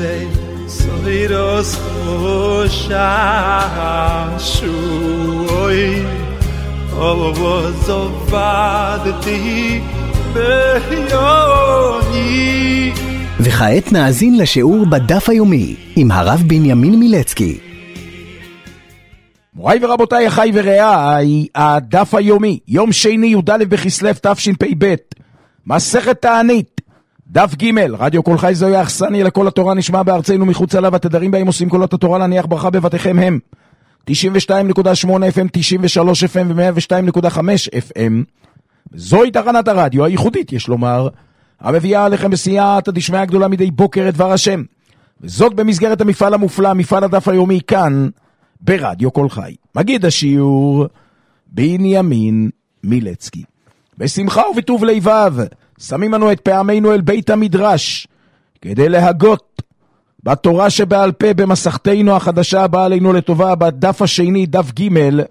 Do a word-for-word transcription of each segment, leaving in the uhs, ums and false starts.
soiros shashui ovozovadti beyoni. וכעת נאזין לשיעור בדף היומי עם הרב בנימין מילצקי. מוריי ורבותיי, אחיי ורעיי, הדף היומי, יום שני י"א בכסלו תשפ"ב, מסכת תענית, דף ג'. רדיו כל חי זוהי האכסניה לכל התורה, נשמע בארצנו מחוץ עליו, התדרים בהם עושים קולות התורה להניח ברכה בבתיכם הם תשעים ושתיים נקודה שמונה אף אם, תשעים ושלוש אף אם ו-מאה ושתיים נקודה חמש אף אם. זוהי תחנת הרדיו הייחודית, יש לומר, המביאה עליכם בסייעתא דשמיא הגדולה מדי בוקר את דבר השם, וזאת במסגרת המפעל המופלא, מפעל הדף היומי, כאן ברדיו כל חי. מגיד השיעור בנימין מילצקי. בשמחה ובטוב לבב שמים לנו את פעמינו אל בית המדרש כדי להגות בתורה שבעל פה במסכתנו החדשה הבאה עלינו לטובה, בדף השני, דף ג'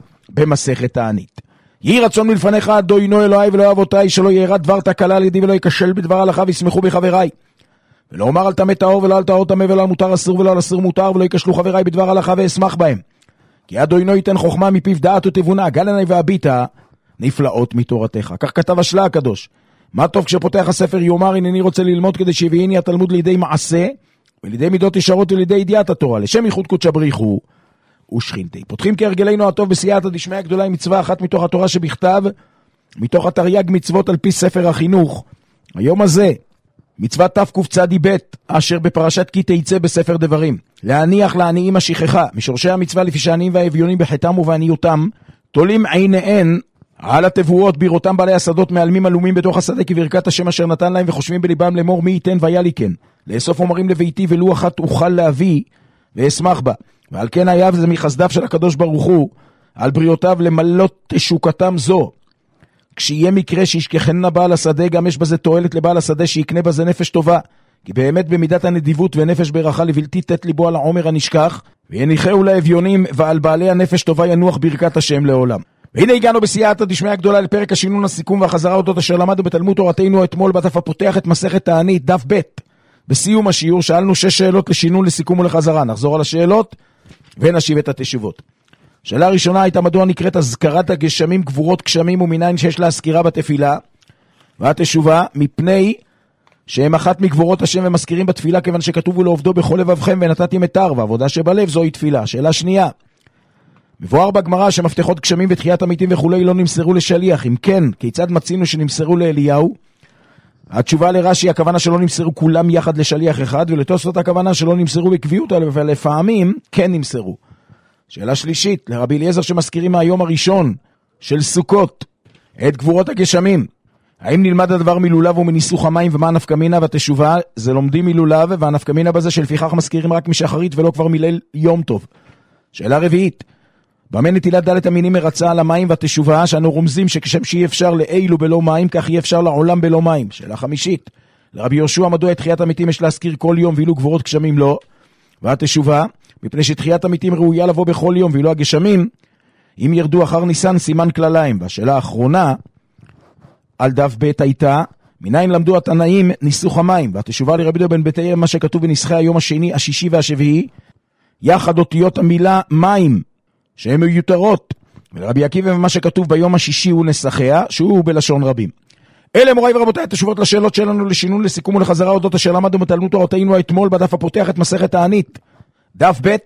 במסכת תענית. יהי רצון מלפניך אדוני אלוהי ולא אבותיי, שלא ירד דבר תקלה על ידי ולא יקשל בדבר הלכה, וישמחו בחבריי, ולא אומר על טמא טהור ולא על טהור טמא, ולא על מותר אסור ולא על אסור מותר, ולא יקשלו חבריי בדבר הלכה ואשמח בהם, כי אדוני ייתן חוכמה מפיו דעת ותבונה, גל עיני והביטה נפלאות מתורתך. כך כתב השלה הקדוש. מה טוב כשפותח הספר יאמר הנני רוצה ללמוד, כדי שיביאני התלמוד לידי מעשה ולידי מידות ישרות ולידי ידיעת התורה, לשם ייחוד קודש בריחו ושכינתי. פותחים כהרגלנו הטוב בסייעתא דשמיא הגדולה עם מצווה אחת מתוך התורה שבכתב, מתוך התרי"ג מצוות על פי ספר החינוך. היום הזה מצוות תקצ"ב אשר בפרשת כי תצא בספר דברים, להניח לעניים השכחה, משורשי המצווה לפי שהעניים והאביונים בחטאם ובעניותם תולים עיניהן על התבואות, בירותם בעלי השדות מעלמים עלומים בתוך השדה כברכת השם אשר נתן להם, וחושבים בליבם לאמור מי ייתן והיה לי כן, לאסוף אומרים לביתי ולו אחת אוכל להביא ואשמח בה. ועל כן היה וזה מחסדיו של הקדוש ברוך הוא על בריאותיו למלות תשוקתם זו. כשיהיה מקרה שישכחנה בעל השדה, גם יש בזה תועלת לבעל השדה שיקנה בזה נפש טובה, כי באמת במידת הנדיבות ונפש ברכה לבלתי תת ליבו על העומר הנשכח, ויניחהו לאביונים ועל בעלי הנפש טובה ינוח ברכת השם לעולם. והנה הגענו בסייעתא דשמיא הגדולה לפרק השינון, הסיכום והחזרה אודות אשר למדנו בתלמוד תורתנו אתמול בדף הפותח את מסכת תענית, דף ב'. בסיום השיעור שאלנו שש שאלות לשינון, לסיכום ולחזרה. נחזור על השאלות ונשיב את התשובות. שאלה ראשונה הייתה מדוע נקראת הזכרת הגשמים גבורות גשמים, ומניין שיש לה הזכירה בתפילה. והתשובה, מפני שהם אחת מגבורות השם ומזכירים בתפילה, כיוון שכתובו לעובדו בכל לבבכם ונתתי מטר, ועבודה שבלב זוהי תפילה. שאלה שנייה, מבואר בגמרא שמפתחות גשמים ותחיית המתים וכולי לא נמסרו לשליח. אם כן, כיצד מצינו שנמסרו לאליהו? התשובה לרש"י, הכוונה שלא נמסרו כולם יחד לשליח אחד, ולתוספות הכוונה שלא נמסרו בקביעות, אבל לפעמים כן נמסרו. שאלה שלישית, לרבי אליעזר שמזכירים מהיום הראשון של סוכות את גבורות הגשמים, האם נלמד הדבר מלולב ומניסוך המים ומה נפקמינה? והתשובה, זה לומדים מלולב, והנפקמינה בזה שלפיכך מזכירים רק משחרית ולא כבר מליל יום טוב. שאלה רביעית, במה נטילת דלת המינים מרצה על המים? והתשובה, שאנו רומזים שכשם שאי אפשר לאילו בלא מים, כך אי אפשר לעולם בלא מים. שאלה חמישית, לרבי יהושע מדוע את תחיית המתים יש להזכיר כל יום ואילו גבורות גשמים לא? והתשובה, מפני שתחיית המתים ראויה לבוא בכל יום, ואילו הגשמים אם ירדו אחר ניסן סימן כלליים. והשאלה האחרונה על דף ב' הייתה, מניין למדו התנאים ניסוך המים? והתשובה לרבי יהודה בן בתיה, מה שכתוב בנסחי היום השני, השישי והשביעי, יחד אותיות המילה מים שהן מיותרות, ולרבי עקיבא מה שכתוב ביום השישי הוא נסחיה, שהוא בלשון רבים. אלה מוריי ורבותיי התשובות לשאלות שלנו, לשינון, לסיכום ולחזרה אודות אשר למדנו בתלמוד תורתנו אתמול בדף הפותח את מסכת תענית, דף ב'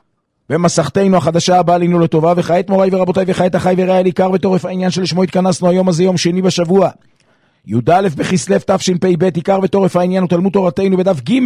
במסכתנו החדשה הבאה עלינו לטובה. וכעת מוריי ורבותיי, וכעת אחיי ורעיי, עיקר וטורף העניין שלשמו התכנסנו היום הזה, יום שני בשבוע, י"א בכסלו תשפ"ב, עיקר וטורף העניין הוא תלמוד תורתנו בדף ג'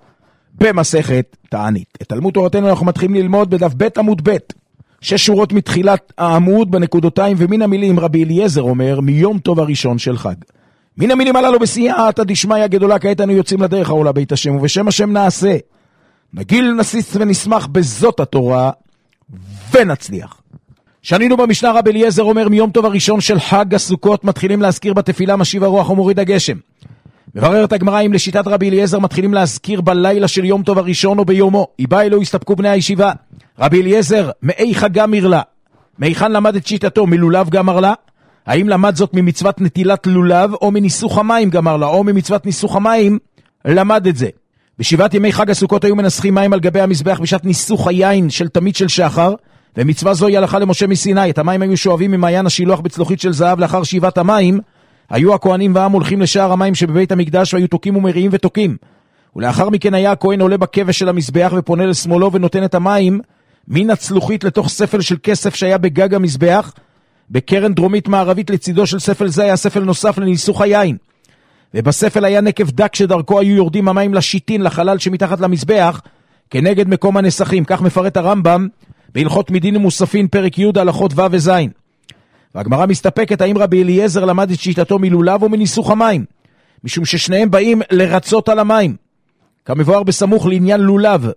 במסכת תענית. את תלמוד תורתנו אנחנו מתחילים ללמוד בדף ב' עמוד ב', שש שורות מתחילת העמוד בנקודותיים, ומן המילים רבי אליעזר אומר מיום טוב הראשון של חג. מן המילים הללו בסייעתא דשמיא הגדולה, כעת אנו יוצאים לדרך העולה בית השם, ובשם השם נעשה, נגיל נסיס ונשמח בזאת התורה ונצליח. שנינו במשנה רבי אליעזר אומר מיום טוב הראשון של חג הסוכות מתחילים להזכיר בתפילה משיב הרוח ומוריד הגשם. מבררת הגמרא אם לשיטת רבי אליעזר מתחילים להזכיר בלילה של יום טוב הראשון או ביומו. איבא אלו הסתפקו בני הישיבה. רבי אליעזר מאיכה גמר לה, מאיכן למד את שיטתו? מלולב גמר לה? האם למד זאת ממצוות נטילת לולב או מניסוך המים גמר לה, או ממצוות ניסוך המים למד את זה? בשבעת ימי חג הסוכות היו מנסחים מים על גבי המזבח בשעת ניסוך היין של תמיד של שחר, ומצווה זו היא הלכה למשה מסיני. את המים היו שואבים ממעיין השילוח בצלוחית של זהב. לאחר שאיבת המים היו הכהנים והעם הולכים לשער המים שבבית המקדש והיו תוקים ומריעים ותוקים. ולאחר מכן היה הכהן עולה בכבש של המזבח ופונה לשמאלו ונותן את המים מן הצלוחית לתוך ספל של כסף שהיה בגג המזבח. בקרן דרומית מערבית לצידו של ספל זה היה ספל נוסף לניסוך היין, ובספל היה נקב דק שדרכו היו יורדים המים לשיטין, לחלל שמתחת למזבח, כנגד מקום הנסחים. כך מפרט הרמב"ם בהלכות מדין ומוספין פרק י' הלכות ו' וז'. והגמרא מסתפקת האם רבי אליעזר למד את שיטתו מלולב או מניסוך המים, משום ששניהם באים לרצות על המים, כמבואר בסמוך לעניין לולב,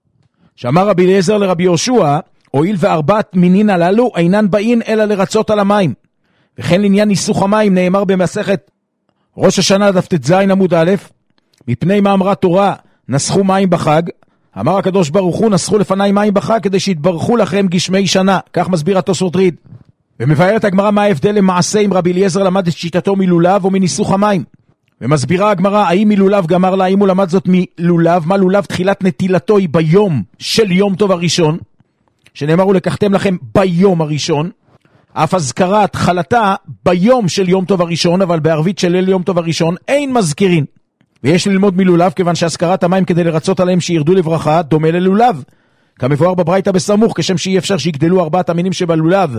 שאמר רבי אליעזר לרבי יהושע, הואיל וארבעת מינין הללו אינן באים אלא לרצות על המים. וכן לעניין ניסוך המים נאמר במסכת ראש השנה דף ט"ז עמוד א', מפני מה אמרה תורה נסחו מים בחג, אמר הקדוש ברוך הוא נסחו לפני מים בחג כדי שיתברכו לכם גשמי שנה. כך מסביר התוספות ריד. ומבארת הגמרא מה ההבדל למעשה אם רבי אליעזר למד את שיטתו מלולב או מניסוך המים. ומסבירה הגמרא האם מלולב גמר לה, האם הוא למד זאת מלולב, מה לולב תחילת נטילתו היא ביום של יום טוב הראשון, שנאמר הוא לקחתם לכם ביום הראשון, אף הזכרה התחלתה ביום של יום טוב הראשון, אבל בערבית של ליל יום טוב הראשון אין מזכירין. ויש ללמוד מלולב כיוון שהזכרת המים כדי לרצות עליהם שירדו לברכה דומה ללולב, כמבואר בברייתא בסמוך, כשם שאי אפשר שיגדלו ארבעת המינים שבלולב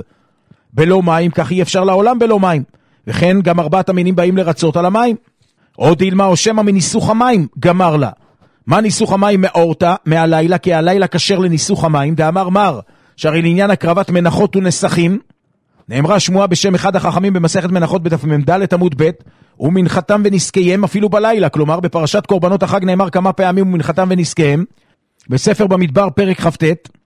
בלא מים, כך אי אפשר לעולם בלא מים, וכן גם ארבעת המינים באים לרצות על המים. עוד אילמה או שמה מניסוך המים גמר לה. מה ניסוך המים מאורתה? מהלילה, כי הלילה קשר לניסוך המים, דאמר מר שהרי לעניין הקרבת מנחות ונסחים נאמרה שמועה בשם אחד החכמים במסכת מנחות בדף מ"ד עמוד ב', ומנחתם ונזקיהם אפילו בלילה. כלומר בפרשת קורבנות החג נאמר כמה פעמים ומנחתם ונזקיהם בספר במדבר פרק כ"ט.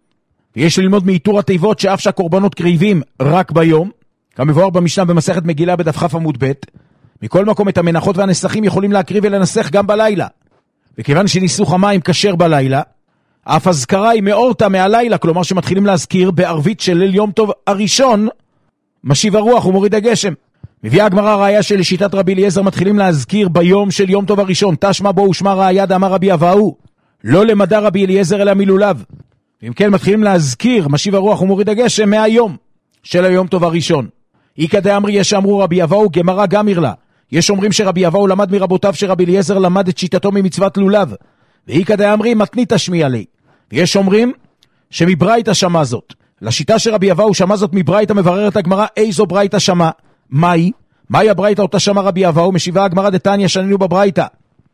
ויש ללמוד מאיתור התיבות שאף שהקורבנות קריבים רק ביום, כמבואר במשנה במסכת מגילה בדף כ' עמוד ב'. מכל מקום את המנחות והנסחים יכולים להקריב ולנסח גם בלילה, וכיוון שניסוך המים כשר בלילה, אף הזכרה היא מאורתה מהלילה, כלומר שמתחילים להזכיר בערבית של ליל יום טוב הראשון משיב הרוח ומוריד הגשם. מביאה הגמרא ראיה שלשיטת רבי אליעזר מתחילים להזכיר ביום של יום טוב הראשון, תשמע בו ושמע ראיה דאמר רבי אבאו לא למדע רבי אליעזר אלא מלולב. ואם כן מתחילים להזכיר משיב הרוח ומוריד הגשם מהיום של היום טוב הראשון. איקא דאמרי יש אמרו רבי אבאו גמרא גמיר לה. יש אומרים שרבי אבאו למד מרבותיו שרבי אליעזר למד את שיטתו ממצוות לולב, ואיקא דאמרי מתנית תשמיע לי. ויש אומרים שמברייתא שמע זאת. לשיטה שרבי אבאו שמע זאת מברייתא מבררת הגמרא איזו ברייתא שמע. מהי? מהי הברייתא אותה שמע רבי אבאו? משיבה הגמרא דתניא שנינו בברייתא.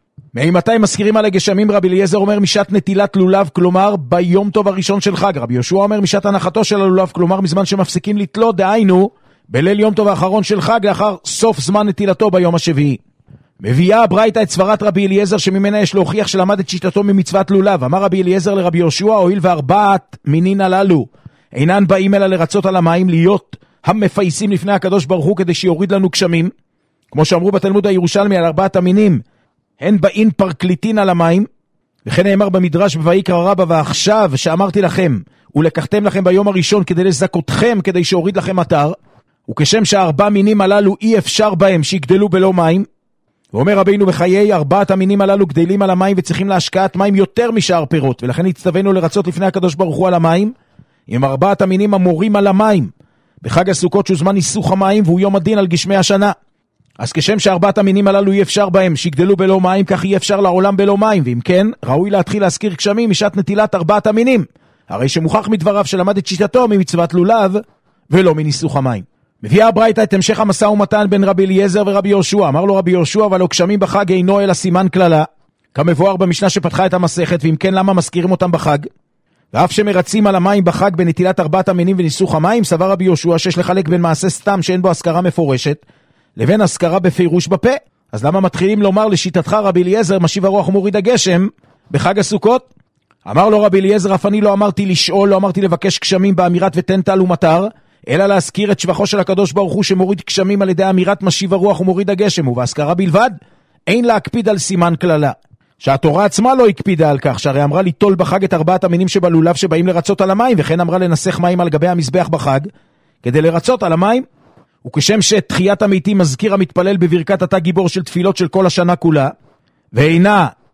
ממתי מזכירים על הגשמים? רבי אליעזר אומר משעת נטילת לולב, כלומר ביום טוב הראשון של חג. רבי יהושע אומר משעת הנחתו של הלולב, כלומר מזמן שמפסיקים לתלות, דהיינו בליל יום טוב האחרון של חג לאחר סוף זמן נטילתו ביום השביעי. מביאה הברייתא את סברת רבי אליעזר שממנה יש להוכיח שלמד את שיטתו ממצוות לולב. אמר רבי אליעזר לרבי יהושע הואיל וארבעת מינין הללו אינן באים אלא לרצות על המים, להיות המפייסים לפני הקדוש ברוך הוא כדי שיוריד לנו גשמים, כמו שאמרו בתלמוד הירושלמי על ארבעת המינים הן באים פרקליטין על המים, וכן נאמר במדרש בויקרא רבא ועכשיו שאמרתי לכם ולקחתם לכם ביום הראשון כדי לזכותכם כדי שיוריד לכם מטר, וכשם שהארבע מינים הללו אי אפשר בהם שיגדלו בלא מים. ואומר רבינו בחיי ארבעת המינים הללו גדלים על המים וצריכים להשקעת מים יותר משאר פירות, ולכן הצטווינו לרצות לפני הקדוש ברוך הוא על המים עם ארבעת המינים המורים על המים בחג הסוכות שהוא זמן ניסוך המים והוא יום הדין על גשמי השנה. אז כשם שארבעת המינים הללו אי אפשר בהם שיגדלו בלא מים, כך אי אפשר לעולם בלא מים, ואם כן ראוי להתחיל להזכיר גשמים משעת נטילת ארבעת המינים, הרי שמוכח מדבריו שלמד את שיטתו ממצוות לולב ולא מניסוך המים. מביאה הברייתא את המשך המשא ומתן בין רבי אליעזר ורבי יהושע. אמר לו רבי יהושע אבל גשמים בחג אינו אלא סימן כללה, כמבואר במשנה שפתחה את המסכת, ואם כן למה מזכירים אותם בחג? ואף שמרצים על המים בחג בנטילת ארבעת המינים וניסוך המים, סבר רבי יהושע שיש לחלק בין מעשה סתם שאין בו הזכרה מפורשת לבין הזכרה בפירוש בפה. אז למה מתחילים לומר לשיטתך רבי אליעזר משיב הרוח ומוריד הגשם בחג הסוכות? אמר לו רבי אליעזר אף אני לא אמרתי לשאול, לא אמרתי לבקש גשמים באמירת ותן טל ומטר, אלא להזכיר את שבחו של הקדוש ברוך הוא שמוריד גשמים על ידי אמירת משיב הרוח ומוריד הגשם, ובהזכרה בלבד אין להקפיד על סימן כללה, שהתורה עצמה לא הקפידה על כך, שהרי אמרה ליטול בחג את ארבעת המינים שבלולב שבאים לרצות על המים, וכן אמרה לנסח מים על גבי המזבח בחג כדי לרצות על המים. וכשם שתחיית המתים מזכיר המתפלל בברכת אתה גיבור של תפילות של כל השנה כולה, ואינה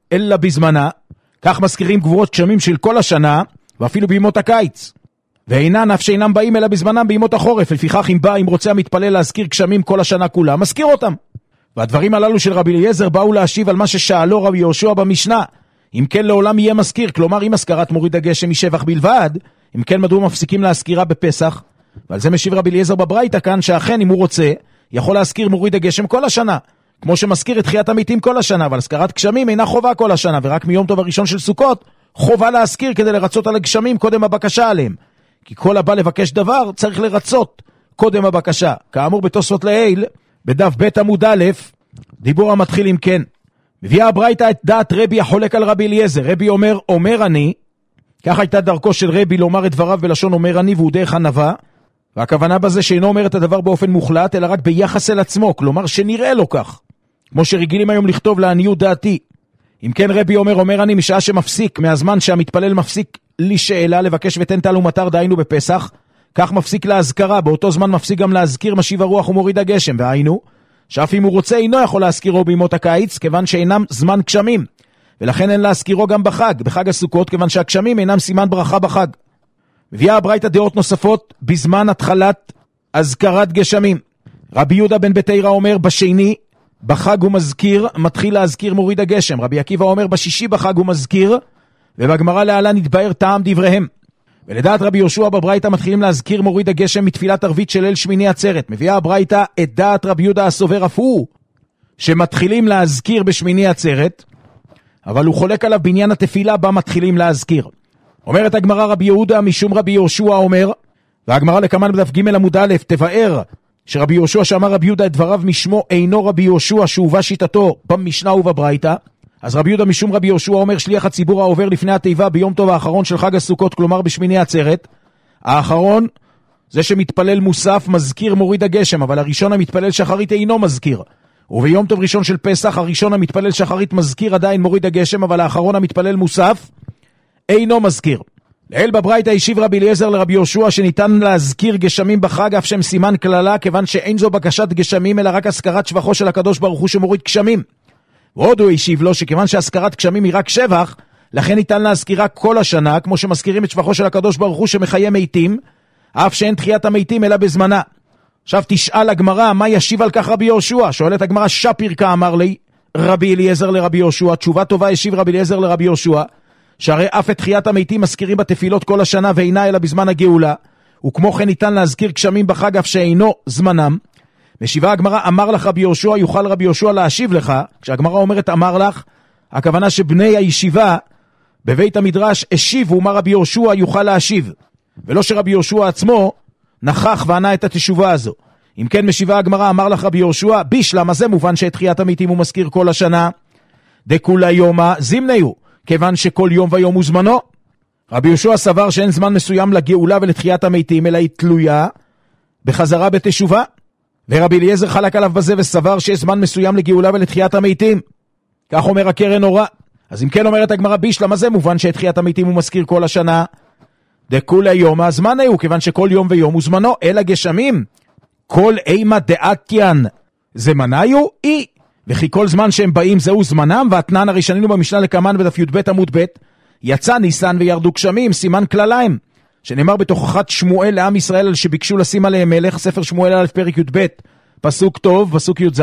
אלא בזמנה, כך מזכירים גבורות גשמים של כל השנה, ואפילו בימות הקיץ. ואינן אף שאינם באים אלא בזמנם בימות החורף, לפיכך אם בא, אם רוצה המתפלל להזכיר גשמים כל השנה כולה, מזכיר אותם. והדברים הללו של רבי אליעזר באו להשיב על מה ששאלו רבי יהושע במשנה, אם כן לעולם יהיה מזכיר, כלומר אם הזכרת מוריד הגשם משבח בלבד, אם כן מדוע מפסיקים להזכירה בפסח? ועל זה משיב רבי אליעזר בברייתא כאן, שאכן אם הוא רוצה, יכול להזכיר מוריד הגשם כל השנה, כמו שמזכיר את תחיית המתים כל השנה, אבל הזכרת גשמים אינה חובה כל השנה, ורק מיום טוב הראשון של סוכות, חובה להזכיר כדי לרצות על הגשמים קודם הבקשה עליהם. כי כל הבא לבקש דבר צריך לרצות קודם הבקשה. כאמור בתוספות לעיל, בדף ב' עמוד א', דיבור המתחיל עם כן. מביאה הברייתא את דעת רבי החולק על רבי אליעזר. רבי אומר, אומר אני, כך הייתה דרכו של רבי לומר את דבריו בלשון אומר אני, והוא דרך ענווה, והכוונה בזה שאינו אומר את הדבר באופן מוחלט, אלא רק ביחס אל עצמו, כלומר שנראה לו כך, כמו שרגילים היום לכתוב לעניות דעתי. אם כן רבי אומר, אומר אני, משעה שמפסיק, מהזמן שהמתפלל מפסיק לי שאלה לבקש ותן טל ומטר, דהיינו בפסח, כך מפסיק להזכרה, באותו זמן מפסיק גם להזכיר משיב הרוח ומוריד הגשם, והיינו, שאף אם הוא רוצה אינו יכול להזכירו בימות הקיץ, כיוון שאינם זמן גשמים, ולכן אין להזכירו גם בחג, בחג הסוכות, כיוון שהגשמים אינם סימן ברכה בחג. מביאה הברייתא דעות נוספות בזמן התחלת הזכרת גשמים. רבי יהודה בן בתירא אומר בשני בחג הוא מזכיר, מתחיל להזכיר מוריד הגשם. רבי עקיבא אומר בשישי בחג הוא מזכיר, ובגמרא להלן נתבאר טעם דבריהם. ולדעת רבי יהושע בברייתא מתחילים להזכיר מוריד הגשם מתפילת ערבית של ליל שמיני עצרת. מביאה הברייתא את דעת רבי יהודה הסובר אף הוא, שמתחילים להזכיר בשמיני עצרת, אבל הוא חולק עליו בעניין התפילה בה מתחילים להזכיר. אומרת הגמרא רבי יהודה משום רבי יהושע אומר, והגמרא לקמן בדף ג' עמוד א' תבאר שרבי יהושע שאמר רבי יהודה את דבריו משמו אינו רבי יהושע שהובא שיטתו במשנה ובברייתא. אז רבי יהודה משום רבי יהושע אומר שליח הציבור העובר לפני התיבה ביום טוב האחרון של חג הסוכות, כלומר בשמיני עצרת. האחרון זה שמתפלל מוסף מזכיר מוריד הגשם, אבל הראשון המתפלל שחרית אינו מזכיר. וביום טוב ראשון של פסח הראשון המתפלל שחרית מזכיר עדיין מוריד הגשם, אבל האחרון המתפלל מוסף אינו מזכיר. לאל בברייתא השיב רבי אליעזר לרבי יהושע שניתן להזכיר גשמים בחג אף שם סימן כללה, כיוון שאין זו בקשת גשמים אלא רק הזכרת שבחו של הקדוש ברוך הוא שמוריד גשמים. ועוד הוא השיב לו שכיוון שהזכרת גשמים היא רק שבח, לכן ניתן להזכירה כל השנה, כמו שמזכירים את שבחו של הקדוש ברוך הוא שמחיה מתים, אף שאין תחיית המתים אלא בזמנה. עכשיו תשאל הגמרא מה ישיב על כך רבי יהושע. שואלת הגמרא שפיר כאמר לי רבי אליעזר לרבי יהושע. תשובה טובה השיב רבי אליעזר לרבי יהושע, שהרי אף את תחיית המתים מזכירים בתפילות כל השנה ואינה אלא בזמן הגאולה, וכמו כן ניתן להזכיר גשמים בחג אף שאינו זמנם. משיבה הגמרא אמר לך רבי יהושע, יוכל רבי יהושע להשיב לך. כשהגמרא אומרת אמר לך, הכוונה שבני הישיבה בבית המדרש השיבו מה רבי יהושע יוכל להשיב, ולא שרבי יהושע עצמו נכח וענה את התשובה הזו. אם כן משיבה הגמרא אמר לך רבי יהושע, בישלמה זה מובן שאת תחיית המתים הוא מזכיר כל השנה, דכולה יומא זימניו, כיוון שכל יום ויום הוא זמנו. רבי יהושע סבר שאין זמן מסוים לגאולה ולתחיית המתים, אלא היא תלויה בחזרה בתשובה. ורבי אליעזר חלק עליו בזה וסבר שיש זמן מסוים לגאולה ולתחיית המתים. כך אומר הקרן אורה. אז אם כן אומרת הגמרא בישלמה זה מובן שאת תחיית המתים הוא מזכיר כל השנה, דכולה יומא זמניו, כיוון שכל יום ויום הוא זמנו. אלא גשמים כל אימה דעתיין זמניו אי, וכי כל זמן שהם באים זהו זמנם. והתנן הרי שנינו במשנה לקמן בדף י"ב עמוד ב', יצא ניסן וירדו גשמים סימן כלליים, שנאמר בתוכחת שמואל לעם ישראל על שביקשו לשים עליהם מלך, ספר שמואל א' פרק י"ב פסוק טוב פסוק י"ז,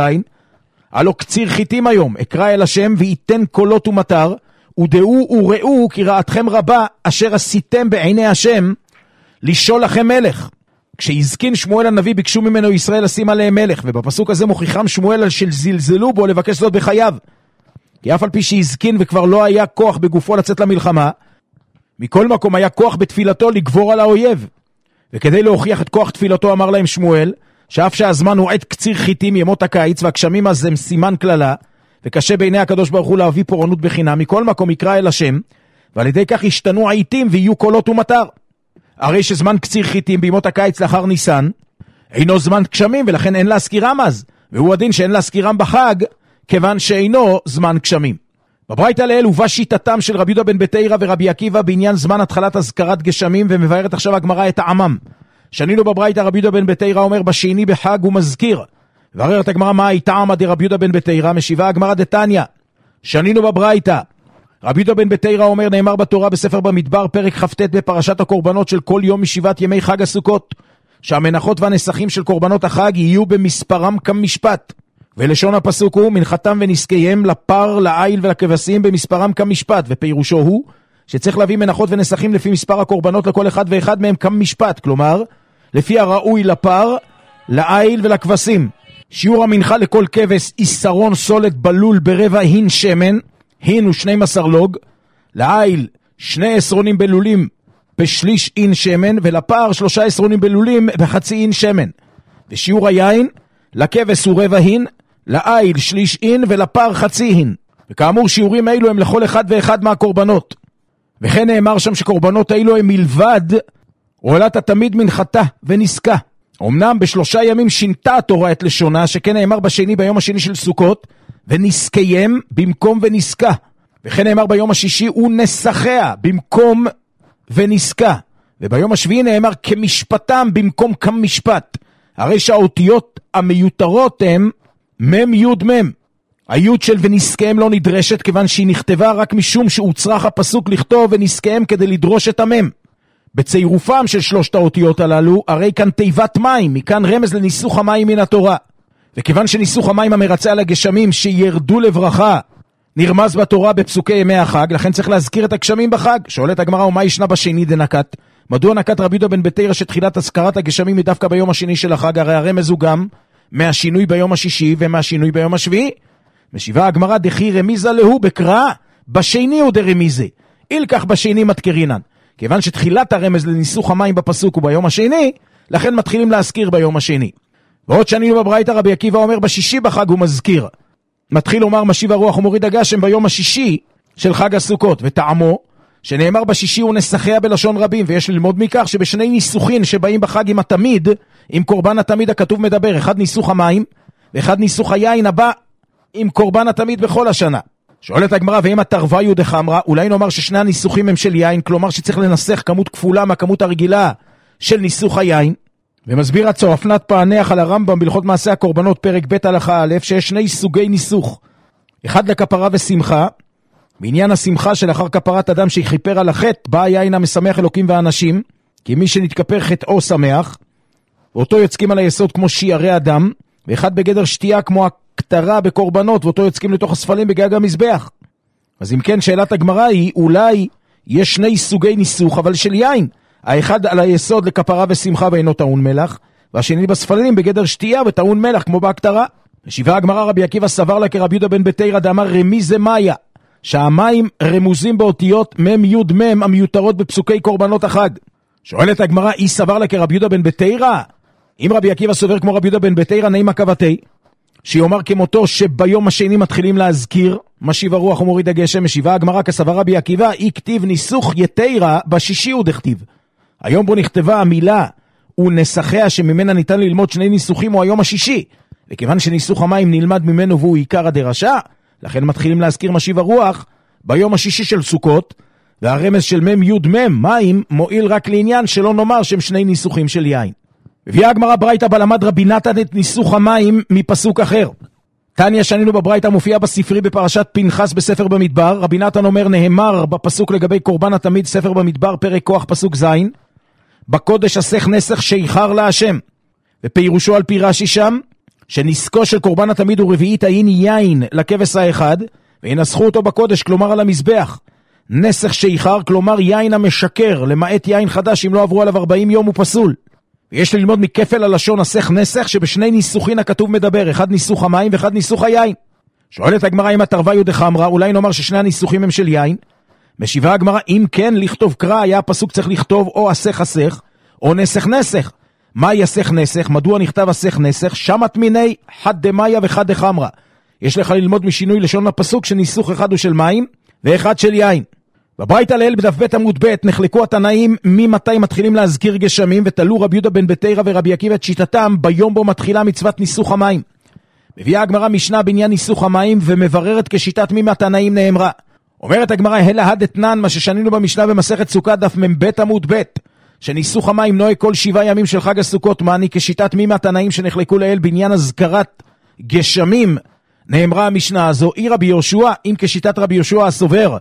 הלא קציר חיתים היום אקרא אל השם וייתן קולות ומטר, ודעו וראו כי רעתכם רבה אשר עשיתם בעיני השם לשאול לכם מלך. כשהזקין שמואל הנביא ביקשו ממנו ישראל לשים עליהם מלך, ובפסוק הזה מוכיחם שמואל על שזלזלו בו לבקש זאת בחייו, כי אף על פי שהזקין וכבר לא היה כוח בגופו לצאת למלחמה, מכל מקום היה כוח בתפילתו לגבור על האויב. וכדי להוכיח את כוח תפילתו אמר להם שמואל שאף שהזמן הוא עת קציר חיתים ימות הקיץ והגשמים אז הם סימן כללה, וקשה בעיני הקדוש ברוך הוא להביא פורענות בחינם, מכל מקום יקרא אל השם, ועל ידי כך ישתנו העיתים ויהיו קולות ומטר. הרי שזמן קציר חיתים בימות הקיץ לאחר ניסן אינו זמן גשמים, ולכן אין להזכירם אז, והוא הדין שאין להזכירם בחג, כיוון שאינו זמן גשמים. בברייתא לעיל הובא שיטתם של רבי יהודה בן בתירא ורבי עקיבא בעניין זמן התחלת הזכרת גשמים, ומבארת עכשיו הגמרא את העמם. שנינו בברייתא רבי יהודה בן בתירא אומר בשני בחג הוא מזכיר. ובררת הגמרא מה היא טעמא דרבי יהודה בן בתירא. משיבה הגמרא דתניא, שנינו בברייתא רבי יהודה בן בתירא אומר, נאמר בתורה בספר במדבר, פרק כ"ט בפרשת הקורבנות של כל יום משבעת ימי חג הסוכות, שהמנחות והנסחים של קורבנות החג יהיו במספרם כמשפט. ולשון הפסוק הוא, מנחתם ונזקיהם לפר, לעיל ולכבשים במספרם כמשפט, ופירושו הוא, שצריך להביא מנחות ונסחים לפי מספר הקורבנות לכל אחד ואחד מהם כמשפט, כלומר, לפי הראוי לפר, לעיל ולכבשים. שיעור המנחה לכל כבש, איסרון סולת בלול ברבע הין שמן, הין הוא שנים עשר לוג, לעיל שני עשרונים בלולים בשליש אין שמן, ולפר שלושה עשרונים בלולים בחצי אין שמן. ושיעור היין, לכבש הוא רבע הין, לעיל שליש אין ולפר חצי הין. וכאמור שיעורים אלו הם לכל אחד ואחד מהקורבנות. וכן נאמר שם שקורבנות אלו הם מלבד עולת התמיד מנחתה ונסקה. אמנם בשלושה ימים שינתה התורה את לשונה, שכן נאמר בשני ביום השני של סוכות, ונסקיים במקום ונסקה. וכן נאמר ביום השישי ונסחיה במקום ונסקה. וביום השביעי נאמר כמשפטם במקום כמשפט. הרי שהאותיות המיותרות הם מם יוד מם. היוד של ונסקהם לא נדרשת, כיוון שהיא נכתבה רק משום שהוצרך הפסוק לכתוב ונסקהם כדי לדרוש את המם. בצירופם של שלושת האותיות הללו, הרי כאן תיבת מים, מכאן רמז לניסוך המים מן התורה. וכיוון שניסוך המים המרצה על הגשמים שירדו לברכה, נרמז בתורה בפסוקי ימי החג, לכן צריך להזכיר את הגשמים בחג. שואלת הגמרא, ומה ישנה בשני דנקת? מדוע נקט רבי יהודה בן בתירא שתחילת הזכרת הגשמים היא דווקא ביום השני של החג? הרי הרמז הוא גם מהשינוי ביום השישי ומהשינוי ביום השביעי. משיבה הגמרא, דכי רמיזה להו בקרא, בשני הוא דרמיזה. אילקח בשני מתקרינן. כיוון שתחילת הרמז לניסוך המים בפסוק הוא ביום השני, לכן מתחילים להזכיר ביום השני. ועוד שנינו בברייתא, רבי עקיבא אומר בשישי בחג הוא מזכיר. מתחיל לומר משיב הרוח ומוריד הגשם ביום השישי של חג הסוכות, וטעמו שנאמר בשישי הוא נסחיה בלשון רבים, ויש ללמוד מכך שבשני ניסוחים שבאים בחג עם התמיד, עם קורבן התמיד הכתוב מדבר, אחד ניסוך המים ואחד ניסוך היין הבא עם קורבן התמיד בכל השנה. שואלת הגמרא, ואם התרוויו דחמרה, אולי נאמר ששני הניסוחים הם של יין, כלומר שצריך לנסח כמות כפולה מהכמות הרגילה של ניסוך היין. ומסביר הצורפנת פענח על הרמב"ם בהלכות מעשה הקורבנות פרק ב' הלכה א', שיש שני סוגי ניסוך, אחד לכפרה ושמחה. בעניין השמחה שלאחר כפרת אדם שיכפר על החטא, בא היין המשמח אלוקים ואנשים, כי מי שנתכפר חטאו שמח, ואותו יוצקים על היסוד כמו שיערי אדם, ואחד בגדר שתייה כמו הכתרה בקורבנות, ואותו יוצקים לתוך הספלים בגג המזבח. אז אם כן, שאלת הגמרא היא, אולי יש שני סוגי ניסוך אבל של יין, האחד על היסוד לכפרה ושמחה ואינו טעון מלח, והשני בספלים בגדר שתייה וטעון מלח כמו בהכתרה. משיבה הגמרא, רבי עקיבא סבר לה כרבי יהודה בן בתירא דאמר רמיזה מאיה, שהמים רמוזים באותיות מם יוד מם המיותרות בפסוקי קורבנות החג. שואלת הגמרא, היא סבר לה כרבי יהודה בן בתירא? אם רבי עקיבא סובר כמו רבי יהודה בן בתירא, נעים הכבתי שיאמר כמותו שביום השני מתחילים להזכיר משיב הרוח ומוריד הגשם. משיבה הגמרא כסבר רבי עקיבא, אי כתיב ניסוך יתירא בשישי הוא דכתיב. היום בו נכתבה המילה ונסחיה שממנה ניתן ללמוד שני ניסוחים הוא היום השישי, וכיוון שניסוך המים נלמד ממנו והוא עיקר הדרשה, לכן מתחילים להזכיר משיב הרוח ביום השישי של סוכות, והרמז של מם יוד מם מים מועיל רק לעניין שלא נאמר שהם שני ניסוחים של יין. הביאה הגמרא ברייתא בלמד רבי נתן את ניסוך המים מפסוק אחר. תניא שנינו בברייתא מופיע בספרי בפרשת פנחס בספר במדבר. רבי נתן אומר, נאמר בפסוק לגבי קורבן התמיד ספר במדבר פרק כוח פסוק זין, בקודש אסך נסך שיחר להשם. ופירושו על פי רש"י שם, שנסקו של קורבן התמיד הוא רביעית האין יין לכבש האחד, וינסחו אותו בקודש, כלומר על המזבח. נסך שיחר, כלומר יין המשקר, למעט יין חדש אם לא עברו עליו ארבעים יום הוא פסול. ויש ללמוד מכפל הלשון אסך נסך, שבשני ניסוחים הכתוב מדבר, אחד ניסוך המים ואחד ניסוך היין. שואלת הגמרא, אם התרוויו דחמרה, אולי נאמר ששני הניסוחים הם של יין? משיבה הגמרא, אם כן לכתוב קרא, היה הפסוק צריך לכתוב או אסך אסך או נסך נסך. מה יסך נסך? מדוע נכתב אסך נסך? שמת מיני חד דמיה וחד דחמרה. יש לך ללמוד משינוי לשון הפסוק שניסוך אחד הוא של מים ואחד של יין. בברייתא לעיל בדף ב' עמוד ב' נחלקו התנאים ממתי מתחילים להזכיר גשמים, ותלו רבי יהודה בן בתירא ורבי עקיבא את שיטתם ביום בו מתחילה מצוות ניסוך המים. מביאה הגמרא משנה בעניין ניסוך המים ומבררת כשיטת מי מהתנאים נאמרה. אומרת הגמרא, הלה הדתנן, מה ששנינו במשנה במסכת סוכה דף מ"ב עמוד ב', שניסוך המים נוהג כל שבעה ימים של חג הסוכות, מעני כשיטת מי מהתנאים שנחלקו לעיל בעניין הזכרת גשמים נאמרה המשנה הזו. אי רבי יהושע, אם כשיטת רבי יהושע הסובר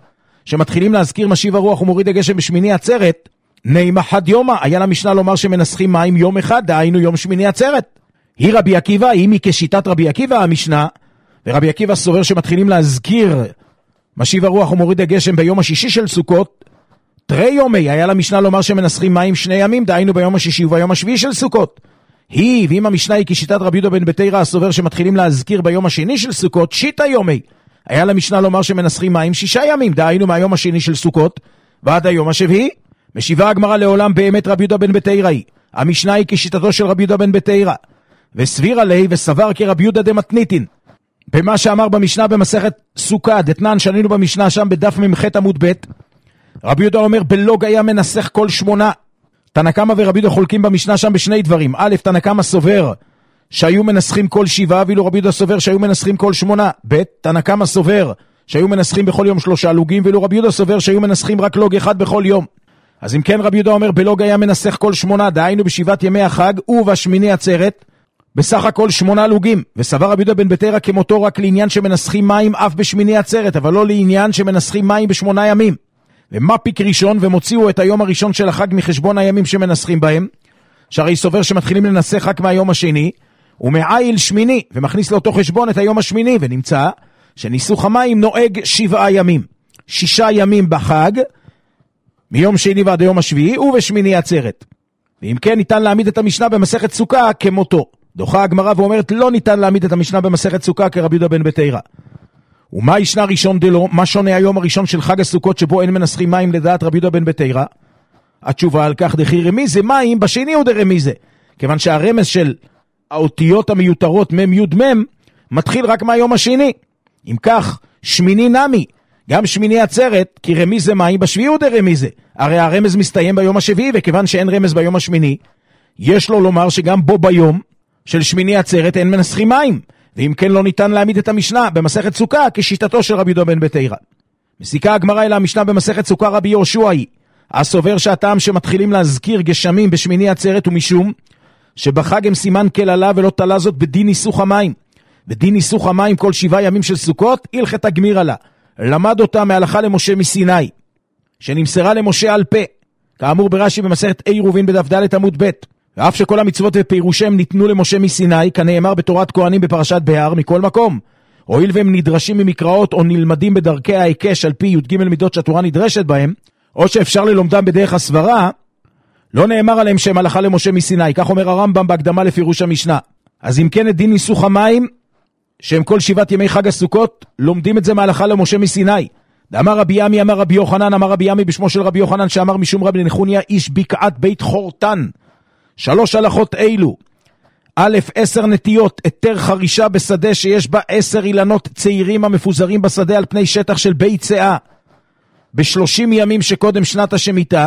שמתחילים להזכיר משיב הרוח ומוריד הגשם בשמיני עצרת, נימה חד יומה, היה למשנה לומר שמנסחים מים יום אחד, דהיינו יום שמיני עצרת. היא רבי עקיבא, היא מכשיטת רבי עקיבא המשנה, ורבי עקיבא סובר שמתחילים להזכיר משיב הרוח ומוריד הגשם ביום השישי של סוכות, תרי יומי, היה למשנה לומר שמנסחים מים שני ימים, דהיינו ביום השישי וביום השביעי של סוכות. היא, ואם המשנה היא כשיטת רבי יהודה בן בתירא הסובר שמתחילים להזכיר ביום השני של סוכות, שיטה יומי, היה למשנה לומר שמנסחים מים שישה ימים, דהיינו מהיום השני של סוכות ועד היום השביעי. משיבה הגמרא לעולם באמת רבי יהודה בן בתירא היא, המשנה היא כשיטתו של רבי יהודה בן בתירא, וסביר עלי וסבר כרבי יהודה דמתניתין, במה שאמר במשנה במסכת סוכה, דתנן שנינו במשנה שם בדף ממח עמוד ב', רבי יהודה אומר בלוג היה מנסח כל שמונה. תנא קמא ורבי יהודה חולקים במשנה שם בשני דברים. א', תנא קמא סובר שהיו מנסחים כל שבעה, ואילו רבי יהודה סובר שהיו מנסחים כל שמונה. ב', תנא קמא סובר שהיו מנסחים בכל יום שלושה לוגים, ואילו רבי יהודה סובר שהיו מנסחים רק לוג אחד בכל יום. אז אם כן רבי יהודה אומר בלוג היה מנסח כל שמונה, דהיינו בשבעת ימי החג ובשמיני עצרת, בסך הכל שמונה לוגים. וסבר רבי יהודה בן בתירא כמותו רק לעניין שמנסחים מים אף בשמיני עצרת, אבל לא לעניין שמנסחים מים בשמונה ימים. ומה פיק ראשון, ומוציאו את היום הראשון של החג מחשבון הימים שמנסחים בהם, שהרי סובר שמתחילים לנסח רק מהיום השני, ומעיל שמיני, ומכניס לאותו חשבון את היום השמיני, ונמצא שניסוך המים נוהג שבעה ימים. שישה ימים בחג, מיום שני ועד היום השביעי, ובשמיני עצרת. ואם כן ניתן להעמיד את המשנה במסכת סוכה כמותו. דוחה הגמרא ואומרת לא ניתן להעמיד את המשנה במסכת סוכה כרבי יהודה בן בתירא. ומה ישנה ראשון דלו? מה שונה היום הראשון של חג הסוכות שבו אין מנסחים מים לדעת רבי יהודה בן בתירא? התשובה על כך דכי רמיזה מים בשני הוא דרמיזה, כיוון שהרמז של האותיות המיותרות מם יוד מם מתחיל רק מהיום השני. אם כך שמיני נמי, גם שמיני עצרת, כי רמיזה מים בשביעי הוא דרמיזה, הרי הרמז מסתיים ביום השביעי, וכיוון שאין רמז ביום השמיני יש לו לומר שגם בו ביום של שמיני עצרת אין מנסחים מים, ואם כן לא ניתן להעמיד את המשנה במסכת סוכה כשיטתו של רבי יהודה בן בתירא. מסיקה הגמרא אל המשנה במסכת סוכה רבי יהושע היא, הסובר שהטעם שמתחילים להזכיר גשמים בשמיני עצרת ומשום שבחג הם סימן כללה ולא תלה זאת בדין ניסוך המים, ודין ניסוך המים כל שבעה ימים של סוכות הלכת הגמיר עלה, למד אותה מהלכה למשה מסיני שנמסרה למשה על פה, כאמור ברש"י במסכת עירובין בדף ד' עמוד ב', ואף שכל המצוות ופירושם ניתנו למשה מסיני, כנאמר בתורת כהנים בפרשת בהר, מכל מקום, הואיל והם נדרשים ממקראות או נלמדים בדרכי ההיקש על פי י"ג מידות שהתורה נדרשת בהם, או שאפשר ללומדם בדרך הסברה, לא נאמר עליהם שהם הלכה למשה מסיני, כך אומר הרמב"ם בהקדמה לפירוש המשנה. אז אם כן את דין ניסוך המים, שהם כל שבעת ימי חג הסוכות, לומדים את זה מהלכה למשה מסיני. אמר רבי ימי, אמר רבי יוחנן, אמר רבי ימי בשמו של רבי יוחנן, שאמר משום רבי נחוניה איש בקעת בית חורתן. שלוש הלכות אילו, א', עשר נטיות, היתר חרישה בשדה שיש בה עשר אילנות צעירים המפוזרים בשדה על פני שטח של בית שאה, בשלושים ימים שקודם שנת השמיטה.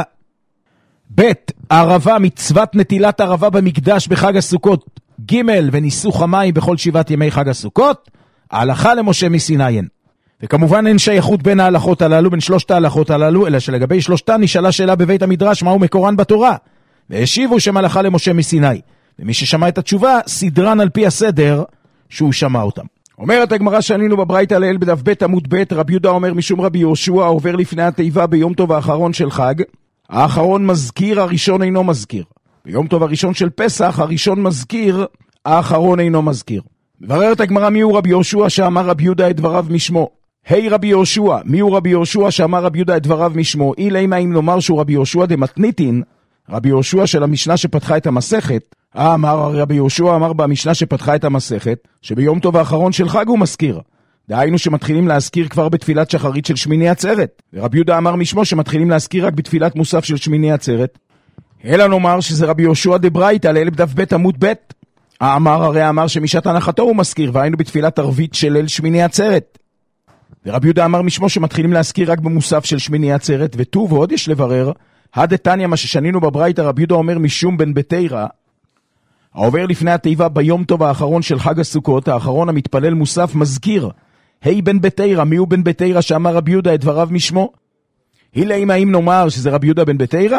ב', ערבה, מצוות נטילת ערבה במקדש בחג הסוכות. ג', וניסוך המים בכל שבעת ימי חג הסוכות, ההלכה למשה מסיני. וכמובן אין שייכות בין ההלכות הללו, בין שלושת ההלכות הללו, אלא שלגבי שלושתן נשאלה שאלה בבית המדרש, מהו מקורן בתורה? והשיבו שם הלכה למשה מסיני, ומי ששמע את התשובה סדרן על פי הסדר שהוא שמע אותם. אומרת הגמרא שענינו בברייתא לעיל בדף ב' עמוד ב', רבי יהודה אומר משום רבי יהושע עובר לפני התיבה ביום טוב האחרון של חג, האחרון מזכיר, הראשון אינו מזכיר. ביום טוב הראשון של פסח, הראשון מזכיר, האחרון אינו מזכיר. מבררת הגמרא מי הוא רבי יהושע שאמר רבי יהודה את דבריו משמו. היי רבי יהושע, מי הוא רבי יהושע שאמר רבי יהודה את דבריו משמו? אילי מה אם לומר שהוא רבי יהושע דמתניתין, רבי יהושע של המשנה שפתחה את המסכת. אמר רבי יהושע אמר במשנה שפתחה את המסכת שביום טוב האחרון של חג הוא מזכיר, דהיינו שמתחילים להזכיר כבר בתפילת שחרית של שמיני עצרת, ורבי יהודה אמר משמו שמתחילים להזכיר רק בתפילת מוסף של שמיני עצרת. אלא נאמר שזה רבי יהושע דברייתא לעיל בדף ב' עמוד ב'. אמר הרי אמר שמשעת הנחתו הוא מזכיר, והיינו בתפילת ערבית של ליל שמיני עצרת. ורבי יהודה אמר משמו שמתחילים להזכיר רק במוסף של שמיני עצרת. וטוב ועוד יש לברר, הדתניא מה ששנינו בברייתא, רבי יהודה אומר משום בן בתירא, העובר לפני התיבה ביום טוב האחרון של חג הסוכות, האחרון המתפלל מוסף מזכיר. היי בן בתירא, מי הוא בן בתירא שאמר רבי יהודה את דבריו משמו? הילי מה אם נאמר שזה רבי יהודה בן בתירא?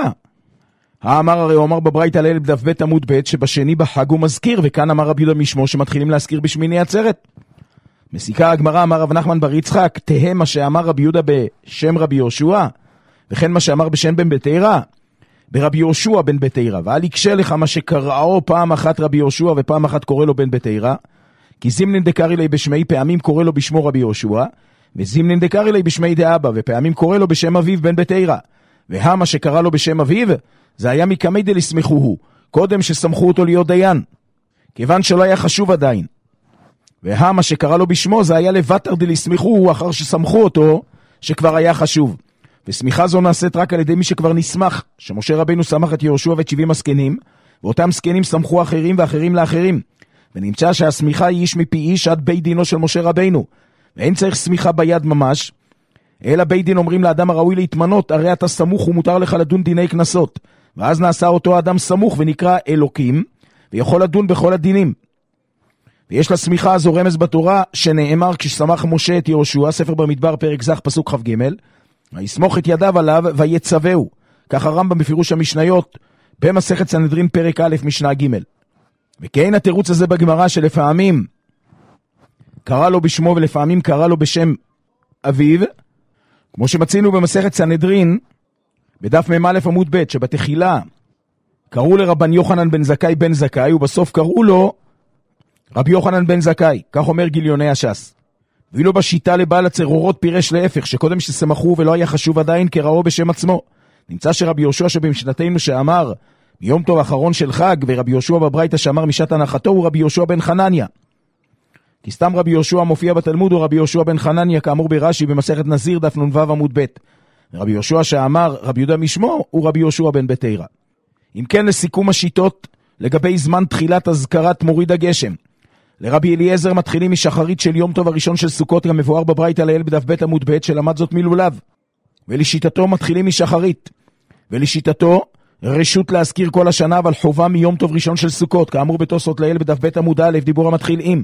האמר הרי הוא אמר בברייתא לעיל בדף ב' עמוד ב' שבשני בחג הוא מזכיר, וכאן אמר רבי יהודה משמו שמתחילים להזכיר בשמיני עצרת. מסיקה הגמרא, אמר רב נחמן בר יצחק, תהה מה שאמר רבי יהודה בשם רבי יהושע, וכן מה שאמר בשם בן בתירא, ברבי יהושע בן בתירא, ואל יקשה לך מה שקראו פעם אחת רבי יהושע ופעם אחת קורא לו בן בתירא, כי זימנין דקרי לי בשמי פעמים קורא לו בשמו רבי יהושע, וזימנין דקרי לי בשמי דאבא, ופעמים קורא לו בשם אביו בן בתירא, והמה שקרא לו בשם אביו, זה היה מקמי דלסמכוהו, קודם שסמכו אותו להיות דיין, כיוון שלא היה חשוב עדיין. והמה שקרא לו בשמו, זה היה לבטר דלסמכוהו, אחר שסמכו אותו, שכבר היה חשוב. וסמיכה זו נעשית רק על ידי מי שכבר נשמח, שמשה רבינו שמח את יהושע ואת שבעים הזקנים, ואותם זקנים סמכו אחרים ואחרים לאחרים. ונמצא שהסמיכה היא איש מפי איש עד בית דינו של משה רבינו. ואין צריך סמיכה ביד ממש, אלא בית דין אומרים לאדם הראוי להתמנות, הרי אתה סמוך ומותר לך לדון דיני כנסות. ואז נעשה אותו אדם סמוך ונקרא אלוקים, ויכול לדון בכל הדינים. ויש לסמיכה הזו רמז בתורה, שנאמר כששמח משה את יהושע, ספר במדבר פרק ז' פסוק כ"ג, ויסמוך את ידיו עליו ויצווהו. כך הרמב"ם בפירוש המשניות, במסכת סנהדרין פרק א' משנה ג'. וכן התירוץ הזה בגמרא שלפעמים קרא לו בשמו ולפעמים קרא לו בשם אביו, כמו שמצינו במסכת סנהדרין בדף מ"א עמוד ב', שבתחילה קראו לרבן יוחנן בן זכאי בן זכאי, ובסוף קראו לו רבי יוחנן בן זכאי, כך אומר גיליוני הש"ס. ואילו בשיטה לבעל הצרורות פירש להפך, שקודם שסמכו ולא היה חשוב עדיין קראו בשם עצמו. נמצא שרבי יהושע שבמשנתנו שאמר ביום טוב האחרון של חג, ורבי יהושע בברייתא שאמר משעת הנחתו, הוא רבי יהושע בן חנניה. כי סתם רבי יהושע מופיע בתלמוד הוא רבי יהושע בן חנניה, כאמור ברש"י במסכת נזיר דף נ"ו עמוד ב'. רבי יהושע שאמר רבי יהודה משמו הוא רבי יהושע בן בתירא. אם כן, לסיכום השיטות לגבי זמן תחילת הזכרת מוריד הגשם. לרבי אליעזר מתחילים משחרית של יום טוב הראשון של סוכות, גם מבואר בברייתא לעיל בדף ב' עמוד ב', שלמד זאת מלולב. ולשיטתו מתחילים משחרית. ולשיטתו רשות להזכיר כל השנה, אבל חובה מיום טוב ראשון של סוכות, כאמור בתוספות לעיל בדף ב' עמוד א', דיבור המתחיל עם.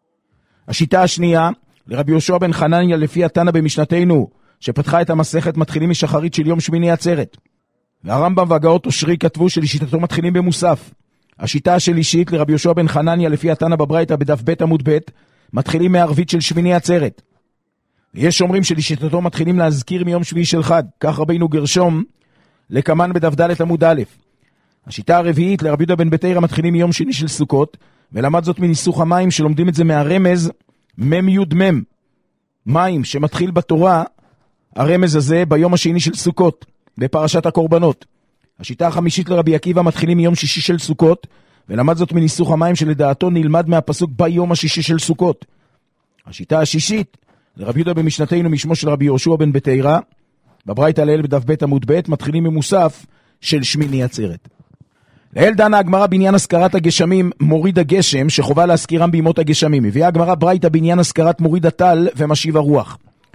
השיטה השנייה, לרבי יהושע בן חנניה לפי התנא במשנתנו, שפתחה את המסכת, מתחילים משחרית של יום שמיני עצרת. והרמב"ם והגאות אושרי כתבו שלשיטתו מתחילים במוסף. השיטה השלישית, לרבי יהושע בן חנניה לפי התנא בברייתא בדף ב' עמוד ב', מתחילים מערבית של שמיני עצרת. ויש אומרים שלשיטתו מתחילים להזכיר מיום שביעי של חג, כך רבינו גרשום לקמן בדף ד' עמוד א'. השיטה הרביעית, לרבי יהודה בן בתירא, מתחילים מיום שני של סוכות, ולמד זאת מניסוך המים, שלומדים את זה מהרמז מם יוד מם, מים שמתחיל בתורה, הרמז הזה ביום השני של סוכות, בפרשת הקורבנות. השיטה החמישית, לרבי עקיבא, מתחילים מיום שישי של סוכות, ולמד זאת מניסוך המים שלדעתו נלמד מהפסוק ביום השישי של סוכות. השיטה השישית, לרבי יהודה במשנתנו משמו של רבי יהושע בן בתירא, בברייתא לעיל בדף ב' עמוד ב', מתחילים ממוסף של שמיני עצרת. לעיל דנה הגמרא בעניין הזכרת הגשמים מוריד הגשם, שחובה להזכירם בימות הגשמים. הביאה הגמרא ברייתא בעניין הזכרת מוריד הטל ומשיב הרוח.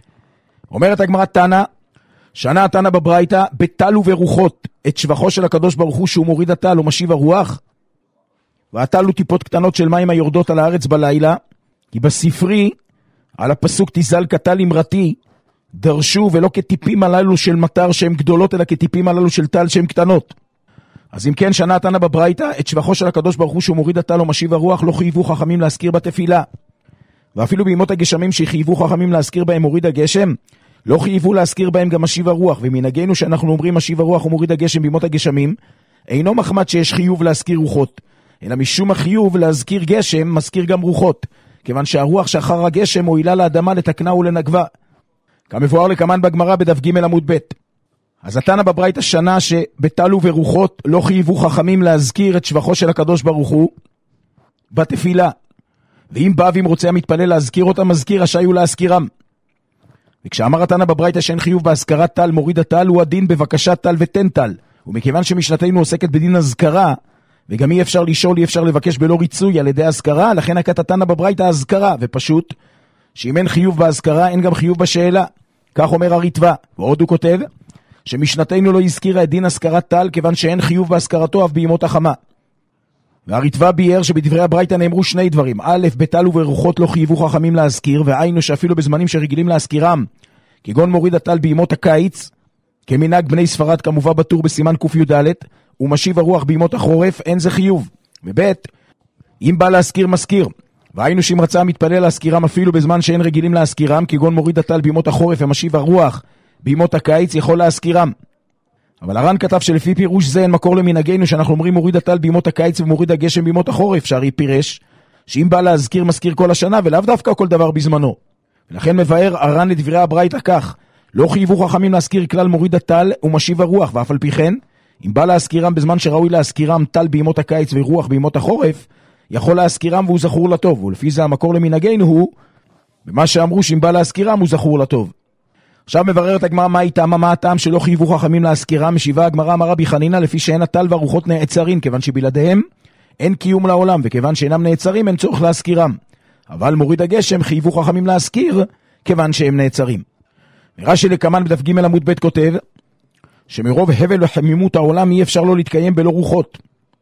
אומרת הגמרא תנא, שנה תנא בברייתא בטל וברוחות את שבחו של הקדוש ברוך הוא שהוא מוריד הטל ומשיב הרוח, והטל הוא טיפות קטנות של מים היורדות על הארץ בלילה, כי בספרי על הפסוק תזל כטל אמרתי דרשו, ולא כטיפים הללו של מטר שהם גדולות, אלא כטיפים הללו של טל שהם קטנות. אז אם כן, שנה תנא בברייתא את שבחו של הקדוש ברוך הוא שהוא מוריד הטל ומשיב הרוח לא חייבו חכמים להזכיר בתפילה. ואפילו בימות הגשמים שחייבו חכמים להזכיר בהם מוריד הגשם, לא חייבו להזכיר בהם גם משיב הרוח. ומנהגנו שאנחנו אומרים משיב הרוח ומוריד הגשם בימות הגשמים, אינו מחמד שיש חיוב להזכיר רוחות, אלא משום החיוב להזכיר גשם מזכיר גם רוחות, כיוון שהרוח שאחר הגשם מועילה לאדמה לתקנה ולנגבה, כמבואר לקמן בגמרא בדף ג' עמוד ב'. אז התנא בברייתא שנה שבטל וברוחות לא חייבו חכמים להזכיר את שבחו של הקדוש ברוך הוא בתפילה, ואם בא ואם רוצה המתפלל להזכיר אותם, מזכיר רשאי הוא להזכירם. וכשאמר התנא בברייתא שאין חיוב בהזכרת טל מוריד הטל, הוא הדין בבקשת טל ותן טל. ומכיוון שמשנתנו עוסקת בדין הזכרה, וגם אי אפשר לשאול, אי אפשר לבקש בלא ריצוי על ידי הזכרה, לכן נקט התנא בברייתא הזכרה, ופשוט שאם אין חיוב בהזכרה אין גם חיוב בשאלה. כך אומר הריטב"א. ועוד הוא כותב שמשנתנו לא הזכירה את דין הזכרת טל, כיוון שאין חיוב בהזכרתו אף בימות החמה. והריטב"א ביאר שבדברי הברייתא נאמרו שני דברים. א', בטל וברוחות לא חייבו חכמים להזכיר, והיינו שאפילו בזמנים שרגילים להזכירם, כגון מוריד הטל בימות הקיץ, כמנהג בני ספרד כמובן בטור בסימן ק"ד, ומשיב הרוח בימות החורף, אין זה חיוב. וב', אם בא להזכיר מזכיר, והיינו שאם רצה המתפלל להזכירם אפילו בזמן שאין רגילים להזכירם, כגון מוריד הטל בימות החורף ומשיב הרוח בימות הקיץ, יכול להזכירם. אבל הר"ן כתב שלפי פירוש זה אין מקור למנהגנו שאנחנו אומרים מוריד הטל בימות הקיץ ומוריד הגשם בימות החורף, שהרי פירש שאם בא להזכיר מזכיר כל השנה ולאו דווקא כל דבר בזמנו. ולכן מבאר הר"ן לדברי הברייתא כך: לא חייבו חכמים להזכיר כלל מוריד הטל ומשיב הרוח, ואף על פי כן אם בא להזכירם בזמן שראוי להזכירם טל בימות הקיץ ורוח בימות החורף, יכול להזכירם והוא זכור לטוב. ולפי זה המקור למנהגנו הוא במה שאמרו שאם בא להזכירם הוא זכור לטוב. עכשיו מבררת הגמרא מה איתם, מה הטעם שלא חייבו חכמים להזכירם. משיבה הגמרא אמר רבי חנינא לפי שאין הטל והרוחות נעצרים, כיוון שבלעדיהם אין קיום לעולם, וכיוון שאינם נעצרים אין צורך להזכירם. אבל מוריד הגשם חייבו חכמים להזכיר כיוון שהם נעצרים. רש"י לקמן בדף ג' עמוד ב' כותב שמרוב הבל וחמימות העולם אי אפשר לא להתקיים בלא רוחות.